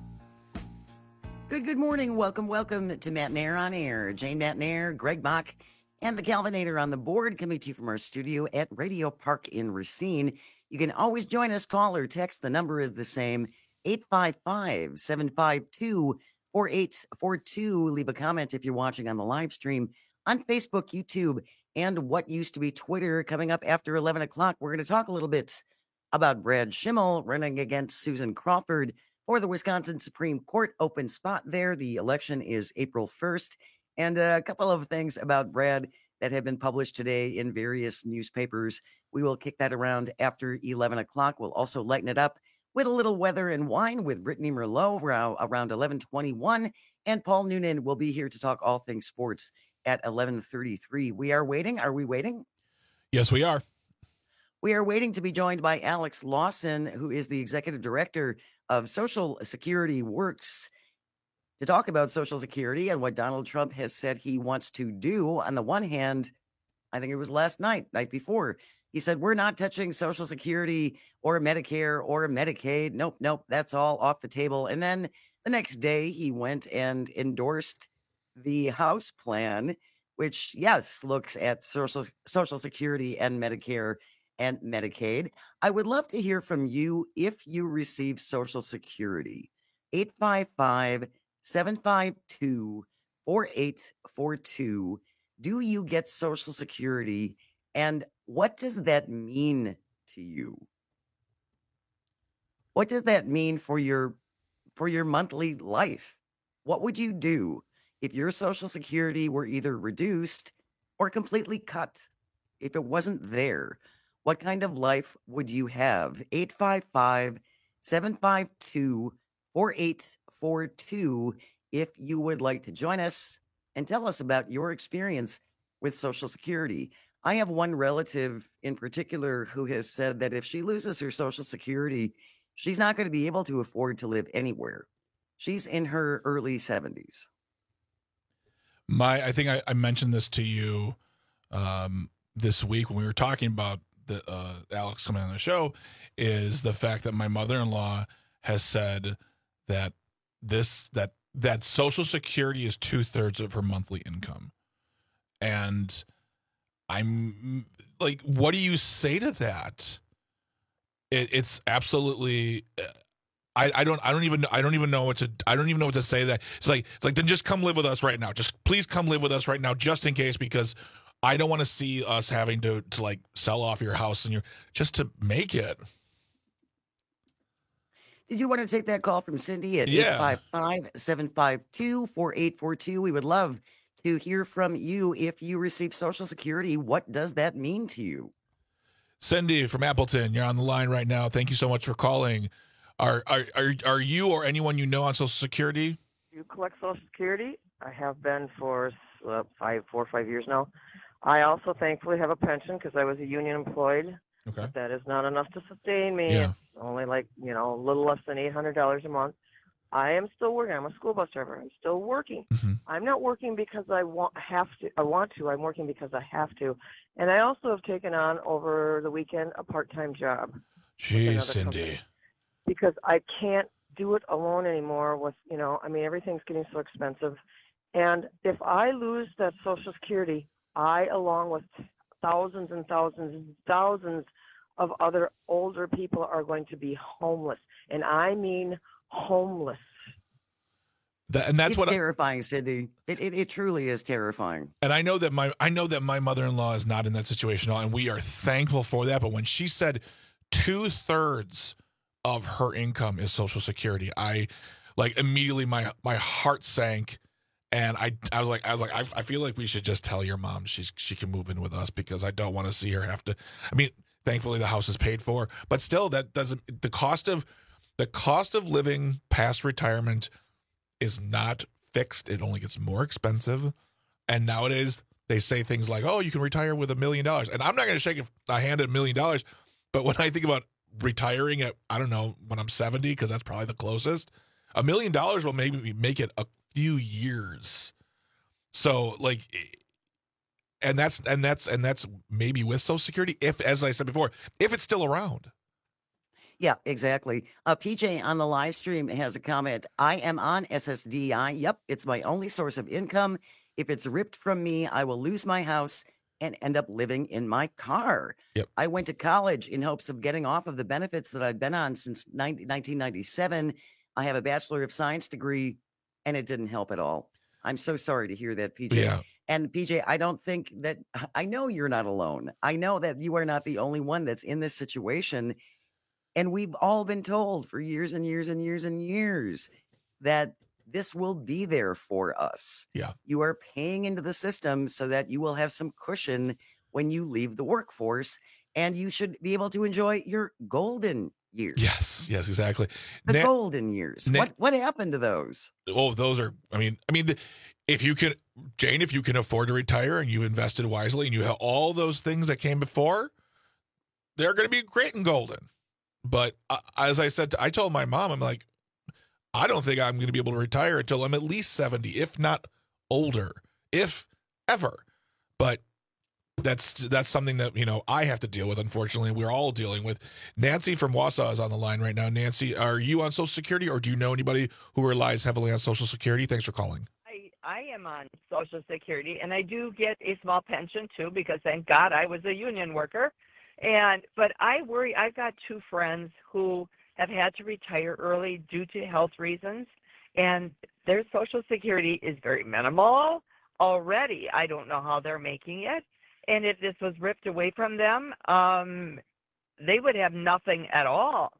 Good, good morning. Welcome, welcome to Matt Nair on Air. Jane Matt Nair, Greg Bach, and the Calvinator on the board, coming to you from our studio at Radio Park in Racine. You can always join us, call or text. The number is the same, eight five five, seven five two, four eight four two. Leave a comment if you're watching on the live stream on Facebook, YouTube, and what used to be Twitter. Coming up after eleven o'clock, we're going to talk a little bit about Brad Schimmel running against Susan Crawford for the Wisconsin Supreme Court. Open spot there. The election is April first. And a couple of things about Brad that have been published today in various newspapers. We will kick that around after eleven o'clock. We'll also lighten it up with a little weather and wine with Brittany Merlot around eleven twenty-one. And Paul Noonan will be here to talk all things sports at eleven thirty-three. We are waiting. Are we waiting? Yes, we are. We are waiting to be joined by Alex Lawson, who is the executive director of Social Security Works, to talk about Social Security and what Donald Trump has said he wants to do. On the one hand, I think it was last night, night before, he said, we're not touching Social Security or Medicare or Medicaid. Nope, nope, that's all off the table. And then the next day, he went and endorsed the House plan, which, yes, looks at Social, Social Security and Medicare and Medicaid. I would love to hear from you if you receive Social Security. eight five five, seven five two, four eight four two. Do you get Social Security, and what does that mean to you? What does that mean for your for your monthly life? What would you do if your Social Security were either reduced or completely cut? If it wasn't there, what kind of life would you have? eight five five, seven five two, four eight four two. If you would like to join us and tell us about your experience with Social Security. I have one relative in particular who has said that if she loses her Social Security, she's not going to be able to afford to live anywhere. She's in her early seventies. My, I think I, I mentioned this to you um, this week when we were talking about the uh, Alex coming on the show, is the fact that my mother-in-law has said that this that that Social Security is two thirds of her monthly income, and I'm like, what do you say to that? It, it's absolutely. I, I don't I don't even I don't even know what to I don't even know what to say to that. It's like it's like then just come live with us right now. Just please come live with us right now, just in case, because I don't want to see us having to to like sell off your house and your just to make it. Did you want to take that call from Cindy at Yeah. eight five five, seven five two, four eight four two? We would love to hear from you. If you receive Social Security, what does that mean to you? Cindy from Appleton, you're on the line right now. Thank you so much for calling. Are are are, are you or anyone you know on Social Security? You collect Social Security. I have been for uh, five, four or five years now. I also thankfully have a pension because I was a union employed. Okay. But that is not enough to sustain me. Yeah. It's only like, you know, a little less than eight hundred dollars a month. I am still working. I'm a school bus driver. I'm still working. Mm-hmm. I'm not working because I want have to. I want to. I'm working because I have to. And I also have taken on over the weekend a part-time job. Jeez, Cindy. Because I can't do it alone anymore with, you know, I mean, everything's getting so expensive. And if I lose that Social Security, I, along with thousands and thousands and thousands of other older people, are going to be homeless. And I mean homeless. That, and that's it's what terrifying, I, Cindy. It, it it truly is terrifying. And I know that my I know that my mother-in-law is not in that situation at all, and we are thankful for that. But when she said two thirds of her income is Social Security, I like immediately my my heart sank, and I I was like I was like I, I feel like we should just tell your mom she's she can move in with us, because I don't want to see her have to. I mean, thankfully the house is paid for, but still, that doesn't the cost of the cost of living past retirement is not fixed. It only gets more expensive, and nowadays they say things like, oh, you can retire with a million dollars. And I'm not going to shake a hand at a million dollars. But when I think about retiring at, I don't know, when I'm seventy, because that's probably the closest, a million dollars will maybe make it a few years. So like, and that's, and that's, and that's maybe with Social Security, if, as I said before, if it's still around. Yeah, exactly. Uh, P J on the live stream has a comment. I am on S S D I. Yep, it's my only source of income. If it's ripped from me, I will lose my house and end up living in my car. Yep. I went to college in hopes of getting off of the benefits that I've been on since nineteen ninety-seven. I have a Bachelor of Science degree, and it didn't help at all. I'm so sorry to hear that, P J. Yeah. And P J, I don't think that, I know you're not alone. I know that you are not the only one that's in this situation. And we've all been told for years and years and years and years that this will be there for us. Yeah. You are paying into the system so that you will have some cushion when you leave the workforce, and you should be able to enjoy your golden years. Yes, yes, exactly. The Na- golden years. Na- what what happened to those? Oh, those are, I mean, I mean, the, if you can, Jane, if you can afford to retire and you've invested wisely and you have all those things that came before, they're going to be great and golden. But uh, as I said, I told my mom, I'm like, I don't think I'm going to be able to retire until I'm at least seventy, if not older, if ever. But that's that's something that, you know, I have to deal with. Unfortunately, we're all dealing with. Nancy from Wausau is on the line right now. Nancy, are you on Social Security, or do you know anybody who relies heavily on Social Security? Thanks for calling. I, I am on Social Security, and I do get a small pension too, because thank God I was a union worker. And but I worry. I've got two friends who have had to retire early due to health reasons, and their Social Security is very minimal already. I don't know how they're making it. And if this was ripped away from them, um, they would have nothing at all.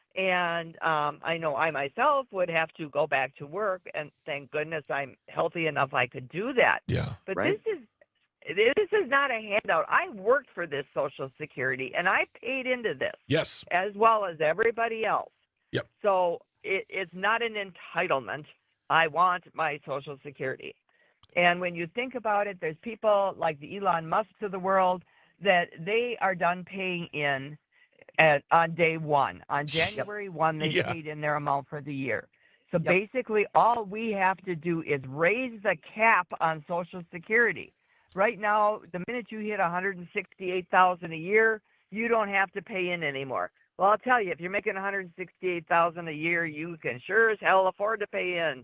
And um, I know I myself would have to go back to work, and thank goodness I'm healthy enough I could do that. Yeah. But right. this is this is not a handout. I worked for this Social Security, and I paid into this. Yes. As well as everybody else. Yep. So it, it's not an entitlement. I want my Social Security. And when you think about it, there's people like the Elon Musks of the world that they are done paying in at, on day one. On January first, they Yeah. paid in their amount for the year. So Yep. basically, all we have to do is raise the cap on Social Security. Right now, the minute you hit one hundred sixty-eight thousand dollars a year, you don't have to pay in anymore. Well, I'll tell you, if you're making one hundred sixty-eight thousand dollars a year, you can sure as hell afford to pay in.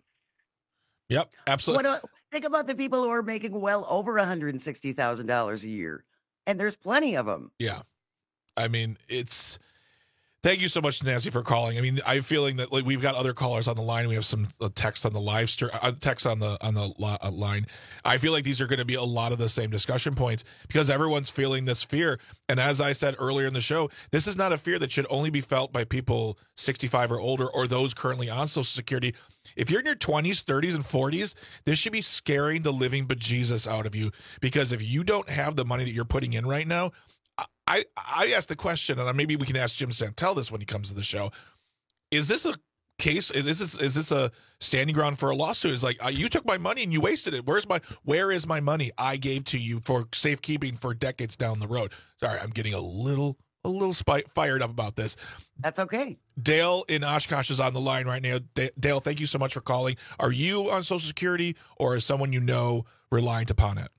Yep, absolutely. What, think about the people who are making well over one hundred sixty thousand dollars a year, and there's plenty of them. Yeah. I mean, it's, thank you so much, Nancy, for calling. I mean, I'm feeling that like we've got other callers on the line. We have some uh, text on the live stream, uh, text on the on the li- uh, line. I feel like these are going to be a lot of the same discussion points because everyone's feeling this fear. And as I said earlier in the show, this is not a fear that should only be felt by people sixty-five or older or those currently on Social Security. If you're in your twenties, thirties, and forties, this should be scaring the living bejesus out of you, because if you don't have the money that you're putting in right now, I, I asked the question, and maybe we can ask Jim Santel this when he comes to the show. Is this a case? Is this is this a standing ground for a lawsuit? It's like, uh, you took my money and you wasted it. Where's my where is my money I gave to you for safekeeping for decades down the road? Sorry, I'm getting a little a little spy, fired up about this. That's okay. Dale in Oshkosh is on the line right now. D- Dale, thank you so much for calling. Are you on Social Security, or is someone you know reliant upon it?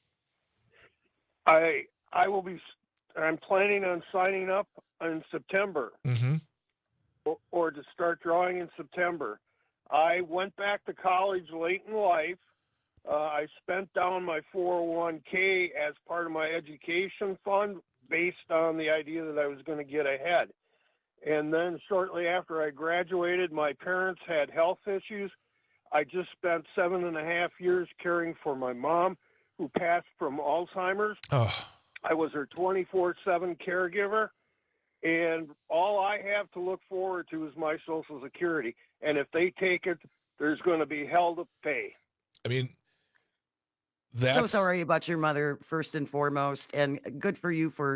I I will be. I'm planning on signing up in September, Mm-hmm. or, or to start drawing in September. I went back to college late in life. Uh, I spent down my four oh one k as part of my education fund based on the idea that I was going to get ahead. And then shortly after I graduated, my parents had health issues. I just spent seven and a half years caring for my mom, who passed from Alzheimer's. Oh. I was her twenty-four seven caregiver, and all I have to look forward to is my Social Security. And if they take it, there's going to be hell to pay. I mean, that's... So sorry about your mother, first and foremost, and good for you for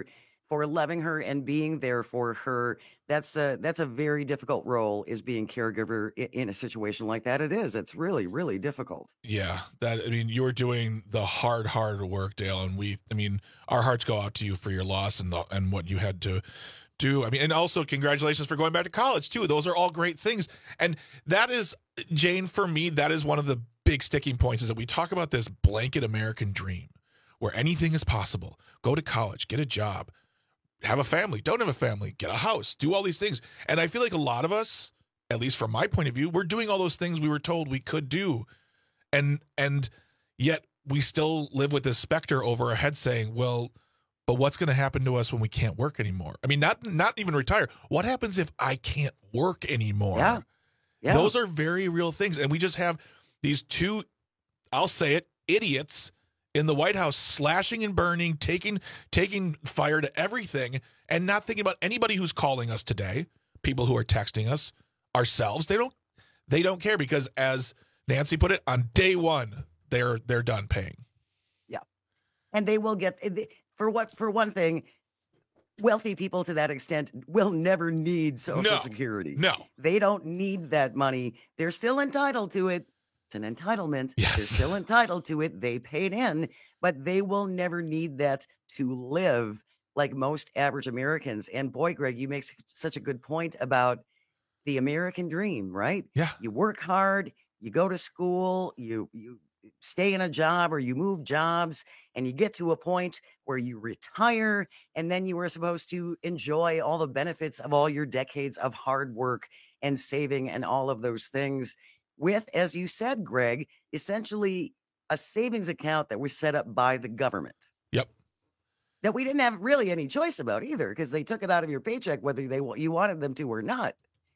for loving her and being there for her. That's a that's a very difficult role, is being caregiver in, in a situation like that. It is. It's really, really difficult. Yeah, that I mean, you're doing the hard, hard work, Dale, and we. I mean, our hearts go out to you for your loss and the, and what you had to do. I mean, and also congratulations for going back to college too. Those are all great things, and that is, Jane, for me, that is one of the big sticking points, is that we talk about this blanket American dream where anything is possible. Go to college, get a job, have a family, don't have a family, get a house, do all these things. And I feel like a lot of us, at least from my point of view, we're doing all those things we were told we could do. And and yet we still live with this specter over our head saying, well, but what's going to happen to us when we can't work anymore? I mean, not not even retire. What happens if I can't work anymore? Yeah. Yeah. Those are very real things. And we just have these two, I'll say it, idiots in the White House slashing and burning, taking taking fire to everything, and not thinking about anybody who's calling us today, people who are texting us, ourselves. They don't they don't care, because as Nancy put it, on day one, they're they're done paying. Yeah. And they will get, for what for one thing, wealthy people to that extent will never need Social No. Security. No. They don't need that money. They're still entitled to it. It's an entitlement. Yes. They're still entitled to it. They paid in, but they will never need that to live like most average Americans. And boy, Greg, you make such a good point about the American dream, right? Yeah. You work hard, you go to school, you you stay in a job or you move jobs, and you get to a point where you retire, and then you are supposed to enjoy all the benefits of all your decades of hard work and saving and all of those things, with, as you said, Greg, essentially a savings account that was set up by the government. Yep. That we didn't have really any choice about either, because they took it out of your paycheck whether they you wanted them to or not.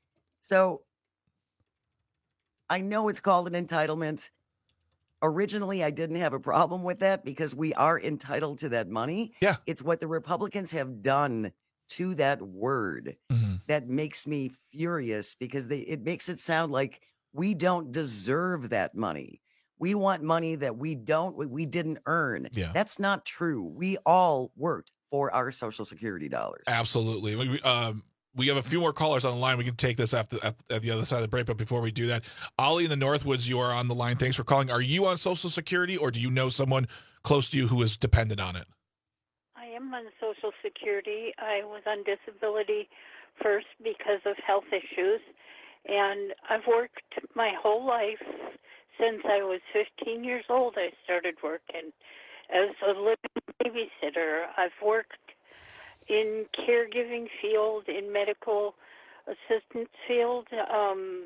So I know it's called an entitlement. Originally, I didn't have a problem with that because we are entitled to that money. Yeah. It's what the Republicans have done to that word Mm-hmm. that makes me furious, because they it makes it sound like we don't deserve that money. We want money that we don't, we- we didn't earn. Yeah. That's not true. We all worked for our Social Security dollars. Absolutely. We, um, we have a few more callers on the line. We can take this after, at, at the other side of the break. But before we do that, Ollie in the Northwoods, you are on the line. Thanks for calling. Are you on Social Security, or do you know someone close to you who is dependent on it? I am on Social Security. I was on disability first because of health issues, and I've worked my whole life. Since I was fifteen years old, I started working as a living babysitter. I've worked in caregiving field, in medical assistance field, um,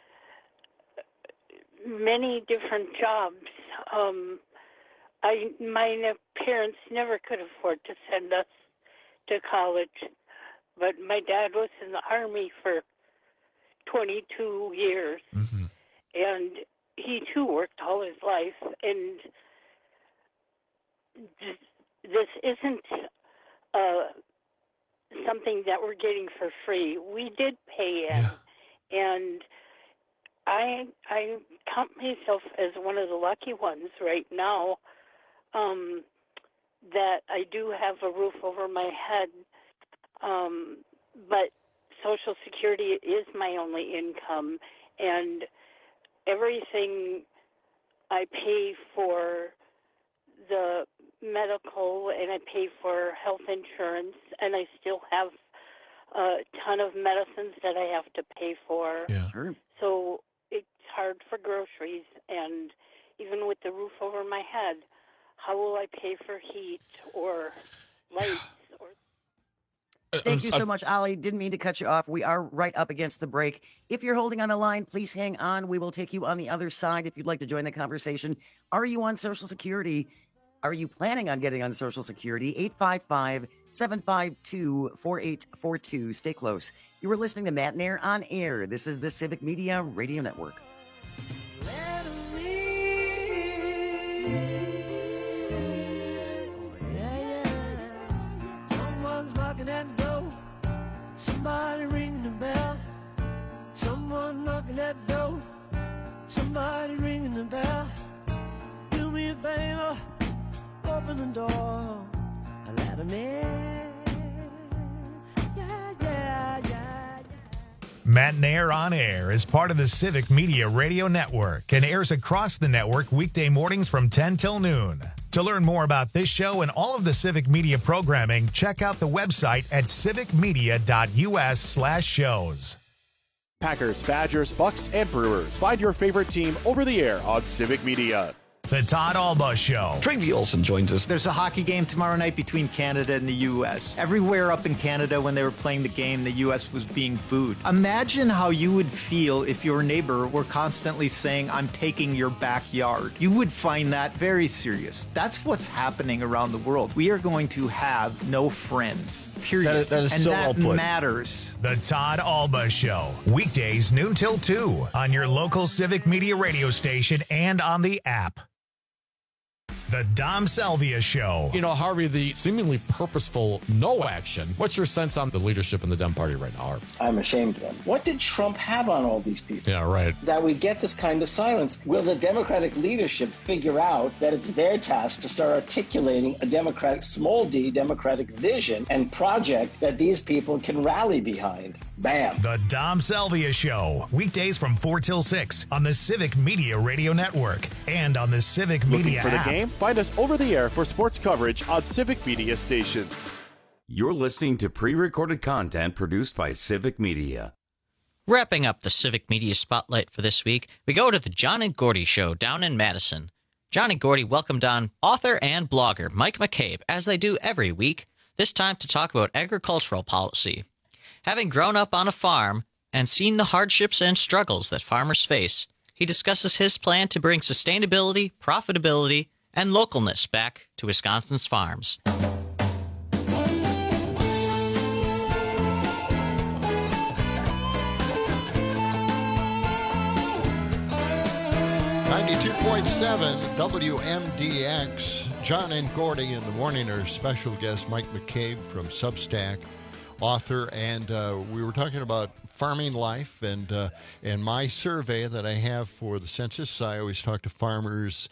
many different jobs. Um, I my ne- parents never could afford to send us to college, but my dad was in the Army for twenty-two years, mm-hmm. and he too worked all his life. And th- this isn't uh, something that we're getting for free. We did pay in, Yeah. and I I count myself as one of the lucky ones right now, um, that I do have a roof over my head. Um, but Social Security is my only income, and everything I pay for the medical, and I pay for health insurance, and I still have a ton of medicines that I have to pay for. Yeah. Sure. So it's hard for groceries, and even with the roof over my head, how will I pay for heat or lights? Or Thank you so much, Ollie. Didn't mean to cut you off. We are right up against the break. If you're holding on the line, please hang on. We will take you on the other side if you'd like to join the conversation. Are you on Social Security? Are you planning on getting on Social Security? eight five five, seven five two, four eight four two. Stay close. You are listening to Matt Nair on Air. This is the Civic Media Radio Network. Someone's knocking at the door. Somebody ringing the bell. Someone knocking at the door. Somebody ringing the bell. Do me a favor, open the door. Let 'em in. Matt Nair on Air is part of the Civic Media Radio Network and airs across the network weekday mornings from ten till noon. To learn more about this show and all of the Civic Media programming, check out the website at civicmedia.us slash shows. Packers, Badgers, Bucks, and Brewers. Find your favorite team over the air on Civic Media. The Todd Alba Show. Travie Olson joins us. There's a hockey game tomorrow night between Canada and the U S. Everywhere up in Canada when they were playing the game, the U S was being booed. Imagine how you would feel if your neighbor were constantly saying, I'm taking your backyard. You would find that very serious. That's what's happening around the world. We are going to have no friends. Period. That is, that is and so that well put. matters. The Todd Alba Show. Weekdays noon till two on your local Civic Media radio station and on the app. The Dom Salvia Show. You know, Harvey, the seemingly purposeful no action. What's your sense on the leadership in the Dem Party right now, Harvey? I'm ashamed of them. What did Trump have on all these people? Yeah, right. That we get this kind of silence. Will the Democratic leadership figure out that it's their task to start articulating a Democratic, small d, Democratic vision and project that these people can rally behind? Bam. The Dom Salvia Show. Weekdays from four till six on the Civic Media Radio Network and on the Civic Looking Media for the app. game? Find us over the air for sports coverage on Civic Media stations. You're listening to pre-recorded content produced by Civic Media. Wrapping up the Civic Media Spotlight for this week, we go to the John and Gordy Show down in Madison. John and Gordy welcomed on author and blogger Mike McCabe, as they do every week, this time to talk about agricultural policy. Having grown up on a farm and seen the hardships and struggles that farmers face, he discusses his plan to bring sustainability, profitability, and localness back to Wisconsin's farms. ninety-two point seven W M D X. John and Gordy in the morning. Our special guest, Mike McCabe from Substack, author, and uh, we were talking about farming life and uh, and my survey that I have for the census. I always talk to farmers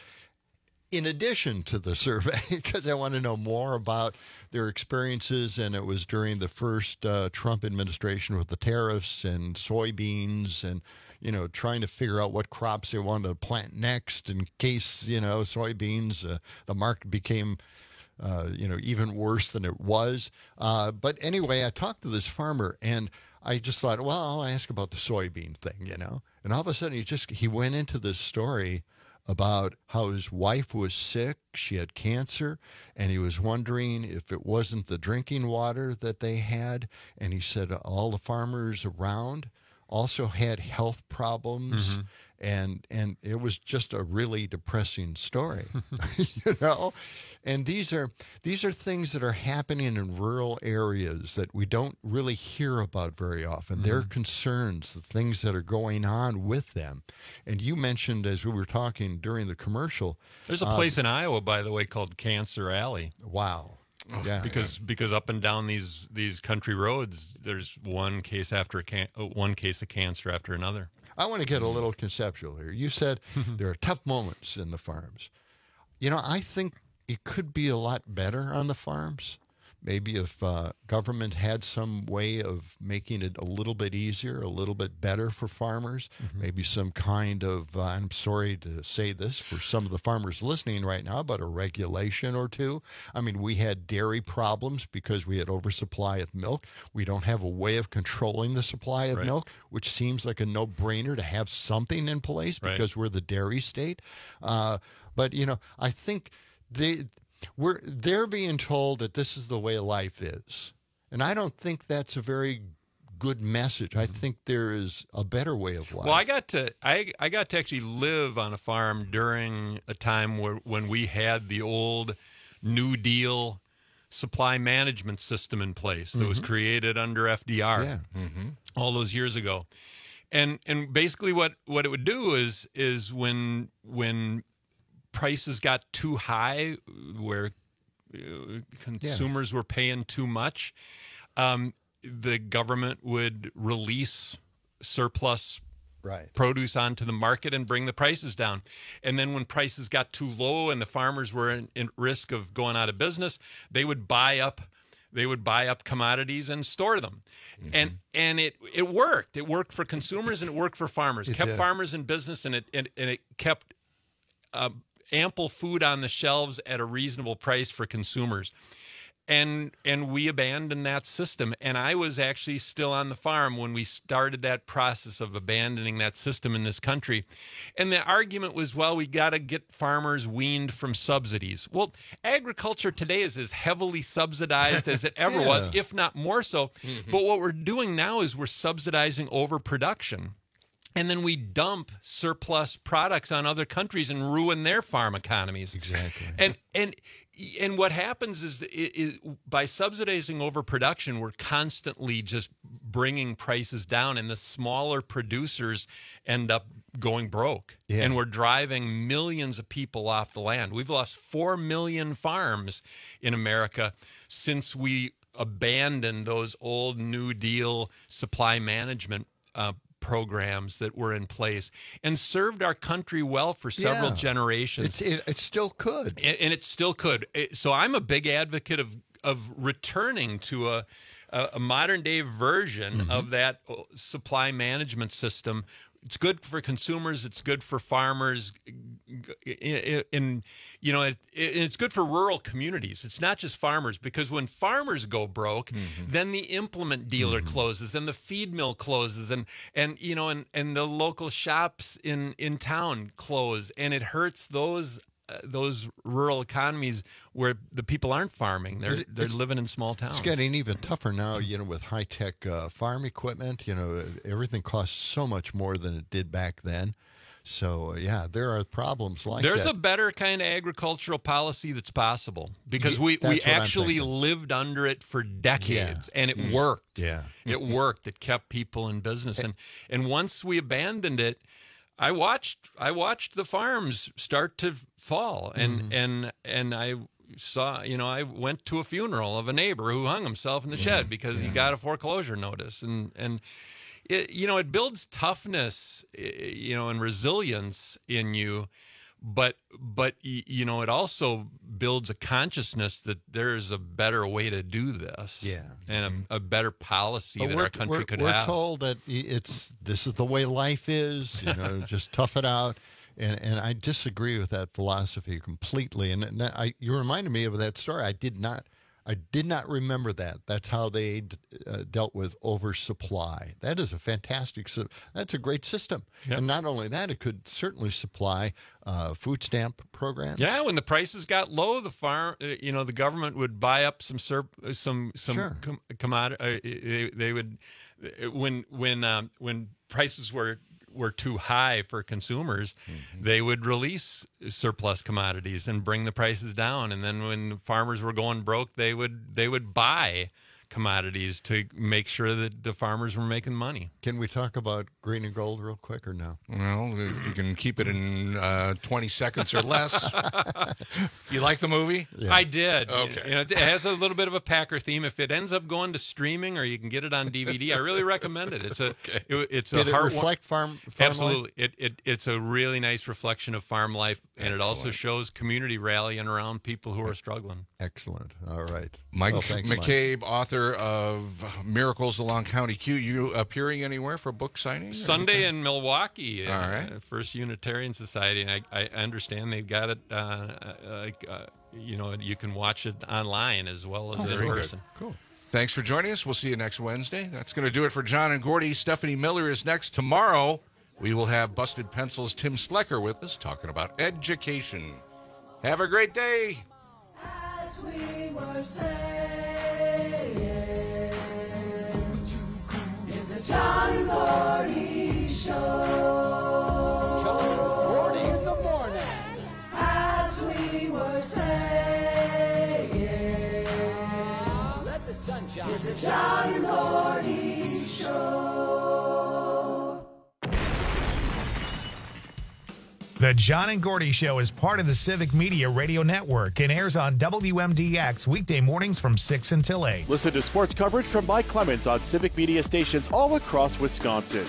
in addition to the survey because I want to know more about their experiences, and it was during the first uh, Trump administration with the tariffs and soybeans and, you know, trying to figure out what crops they wanted to plant next in case, you know, soybeans, uh, the market became Uh, you know, even worse than it was. Uh, but anyway, I talked to this farmer, and I just thought, well, I'll ask about the soybean thing, you know. And all of a sudden, he just he went into this story about how his wife was sick, she had cancer, and he was wondering if it wasn't the drinking water that they had. And he said all the farmers around also had health problems. Mm-hmm. And and it was just a really depressing story, you know. And these are these are things that are happening in rural areas that we don't really hear about very often. Mm-hmm. Their concerns, the things that are going on with them. And you mentioned, as we were talking during the commercial, there's a place uh, in Iowa, by the way, called Cancer Alley. Wow. Yeah, because yeah. because up and down these these country roads, there's one case after a can- one case of cancer after another. I want to get a little conceptual here. You said there are tough moments in the farms. You know, I think it could be a lot better on the farms. Maybe if uh, government had some way of making it a little bit easier, a little bit better for farmers, mm-hmm. maybe some kind of, uh, I'm sorry to say this for some of the farmers listening right now, but a regulation or two. I mean, we had dairy problems because we had oversupply of milk. We don't have a way of controlling the supply of right. milk, which seems like a no-brainer to have something in place because right. we're the dairy state. Uh, but, you know, I think they... We're they're being told that this is the way life is, and I don't think that's a very good message. I think there is a better way of life. Well, I got to I I got to actually live on a farm during a time where when we had the old New Deal supply management system in place that mm-hmm. was created under F D R yeah. mm-hmm. all those years ago, and and basically what, what it would do is is when when prices got too high, where uh, consumers yeah. were paying too much, um, the government would release surplus right. produce onto the market and bring the prices down. And then when prices got too low and the farmers were in, in risk of going out of business, they would buy up they would buy up commodities and store them, mm-hmm. and and it it worked. It worked for consumers and it worked for farmers. It kept did. farmers in business, and it and, and it kept uh, ample food on the shelves at a reasonable price for consumers. And and we abandoned that system. And I was actually still on the farm when we started that process of abandoning that system in this country. And the argument was, well, we got to get farmers weaned from subsidies. Well, agriculture today is as heavily subsidized as it ever yeah. was, if not more so. Mm-hmm. But what we're doing now is we're subsidizing overproduction. And then we dump surplus products on other countries and ruin their farm economies. Exactly. And and and what happens is, is by subsidizing overproduction, we're constantly just bringing prices down, and the smaller producers end up going broke. Yeah. And we're driving millions of people off the land. We've lost four million farms in America since we abandoned those old New Deal supply management uh, programs that were in place and served our country well for several yeah. generations. It's, it, it still could. And, and it still could. So I'm a big advocate of, of returning to a, a, a modern day version mm-hmm. of that supply management system. It's good for consumers. It's good for farmers. And, you know, it, it, it's good for rural communities. It's not just farmers, because when farmers go broke, mm-hmm. then the implement dealer mm-hmm. closes and the feed mill closes and, and you know, and, and the local shops in, in town close. And it hurts those Uh, those rural economies where the people aren't farming. They're they're it's, living in small towns. It's getting even tougher now, you know, with high-tech uh, farm equipment. You know, everything costs so much more than it did back then. So, uh, yeah, there are problems like There's that. There's a better kind of agricultural policy that's possible, because we, we actually lived under it for decades, yeah. and it mm. worked. Yeah. It worked. It kept people in business. And and once we abandoned it, I watched I watched the farms start to fall, and mm-hmm. and and I saw, you know, I went to a funeral of a neighbor who hung himself in the yeah. shed because yeah. he got a foreclosure notice, and and it, you know, it builds toughness, you know, and resilience in you. But, but you know, it also builds a consciousness that there's a better way to do this, yeah, and a, a better policy but that our country we're, could we're have. We're told that it's this is the way life is. You know, just tough it out, and and I disagree with that philosophy completely. And, and I, you reminded me of that story. I did not. I did not remember that. That's how they uh, dealt with oversupply. That is a fantastic, that's a great system. Yep. And not only that, it could certainly supply uh, food stamp programs. Yeah, when the prices got low, the farm, uh, you know, the government would buy up some serp, some some sure. com- commodity. Uh, they, they would when when um, when prices were. were too high for consumers, mm-hmm. they would release surplus commodities and bring the prices down. And then when farmers were going broke, they would they would buy commodities to make sure that the farmers were making money. Can we talk about green and gold real quick or no? Well, if you can keep it in uh, twenty seconds or less. You like the movie? Yeah. I did. Okay. You know, it has a little bit of a Packer theme. If it ends up going to streaming or you can get it on D V D, I really recommend it. It's a okay. it, it's Did a it heart reflect farm, farm Absolutely. life? It, it it's a really nice reflection of farm life, and Excellent. it also shows community rallying around people who are struggling. Excellent. All right. Mike well, thanks, McCabe, Mike. author of Miracles Along County Q. You appearing anywhere for book signing? Sunday in Milwaukee. All uh, right. First Unitarian Society. And I, I understand they've got it, uh, like, uh, you know, you can watch it online as well as oh, in person. Good. Cool. Thanks for joining us. We'll see you next Wednesday. That's going to do it for John and Gordy. Stephanie Miller is next. Tomorrow, we will have Busted Pencil's Tim Slecker with us talking about education. Have a great day. As we were saying, it's the John and Gordy Show. John and Gordy in the morning. As we were saying, let the sunshine. It's the John and Gordy Show. The John and Gordy Show is part of the Civic Media Radio Network and airs on W M D X weekday mornings from six until eight. Listen to sports coverage from Mike Clemens on Civic Media stations all across Wisconsin.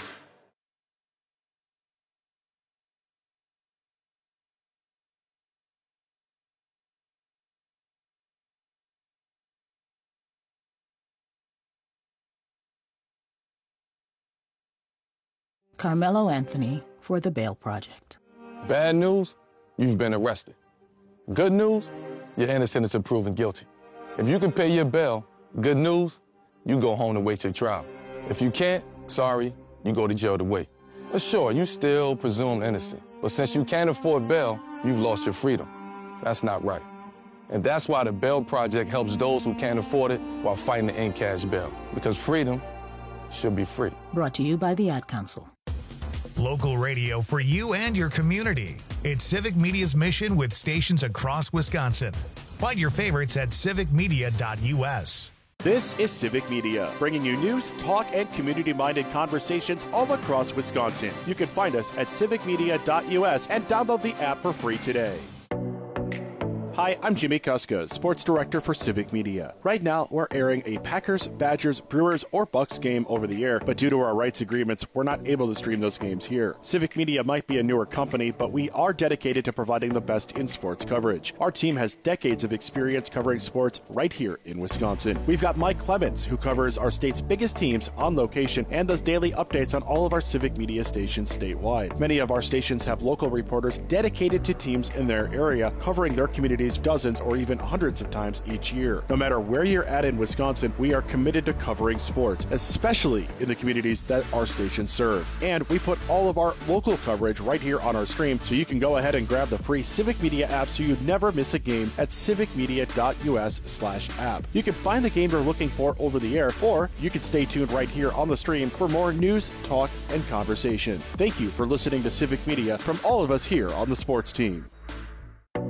Carmelo Anthony for the Bail Project. Bad news, you've been arrested. Good news, you're innocent until proven guilty. If you can pay your bail, good news, you go home to wait your trial. If you can't, sorry, you go to jail to wait. But sure, you still presumed innocent. But since you can't afford bail, you've lost your freedom. That's not right. And that's why the Bail Project helps those who can't afford it while fighting to end cash bail. Because freedom should be free. Brought to you by the Ad Council. Local radio for you and your community. It's Civic Media's mission with stations across Wisconsin. Find your favorites at civic media dot u s. This is Civic Media, bringing you news, talk, and community-minded conversations all across Wisconsin. You can find us at civic media dot u s and download the app for free today. Hi, I'm Jimmy Kuska, Sports Director for Civic Media. Right now, we're airing a Packers, Badgers, Brewers, or Bucks game over the air, but due to our rights agreements, we're not able to stream those games here. Civic Media might be a newer company, but we are dedicated to providing the best in sports coverage. Our team has decades of experience covering sports right here in Wisconsin. We've got Mike Clemens, who covers our state's biggest teams on location and does daily updates on all of our Civic Media stations statewide. Many of our stations have local reporters dedicated to teams in their area, covering their communities dozens or even hundreds of times each year. No matter where you're at in Wisconsin, we are committed to covering sports, especially in the communities that our stations serve. And we put all of our local coverage right here on our stream, so you can go ahead and grab the free Civic Media app so you never miss a game at civic media dot u s slash app. You can find the game you're looking for over the air, or you can stay tuned right here on the stream for more news, talk, and conversation. Thank you for listening to Civic Media from all of us here on the sports team.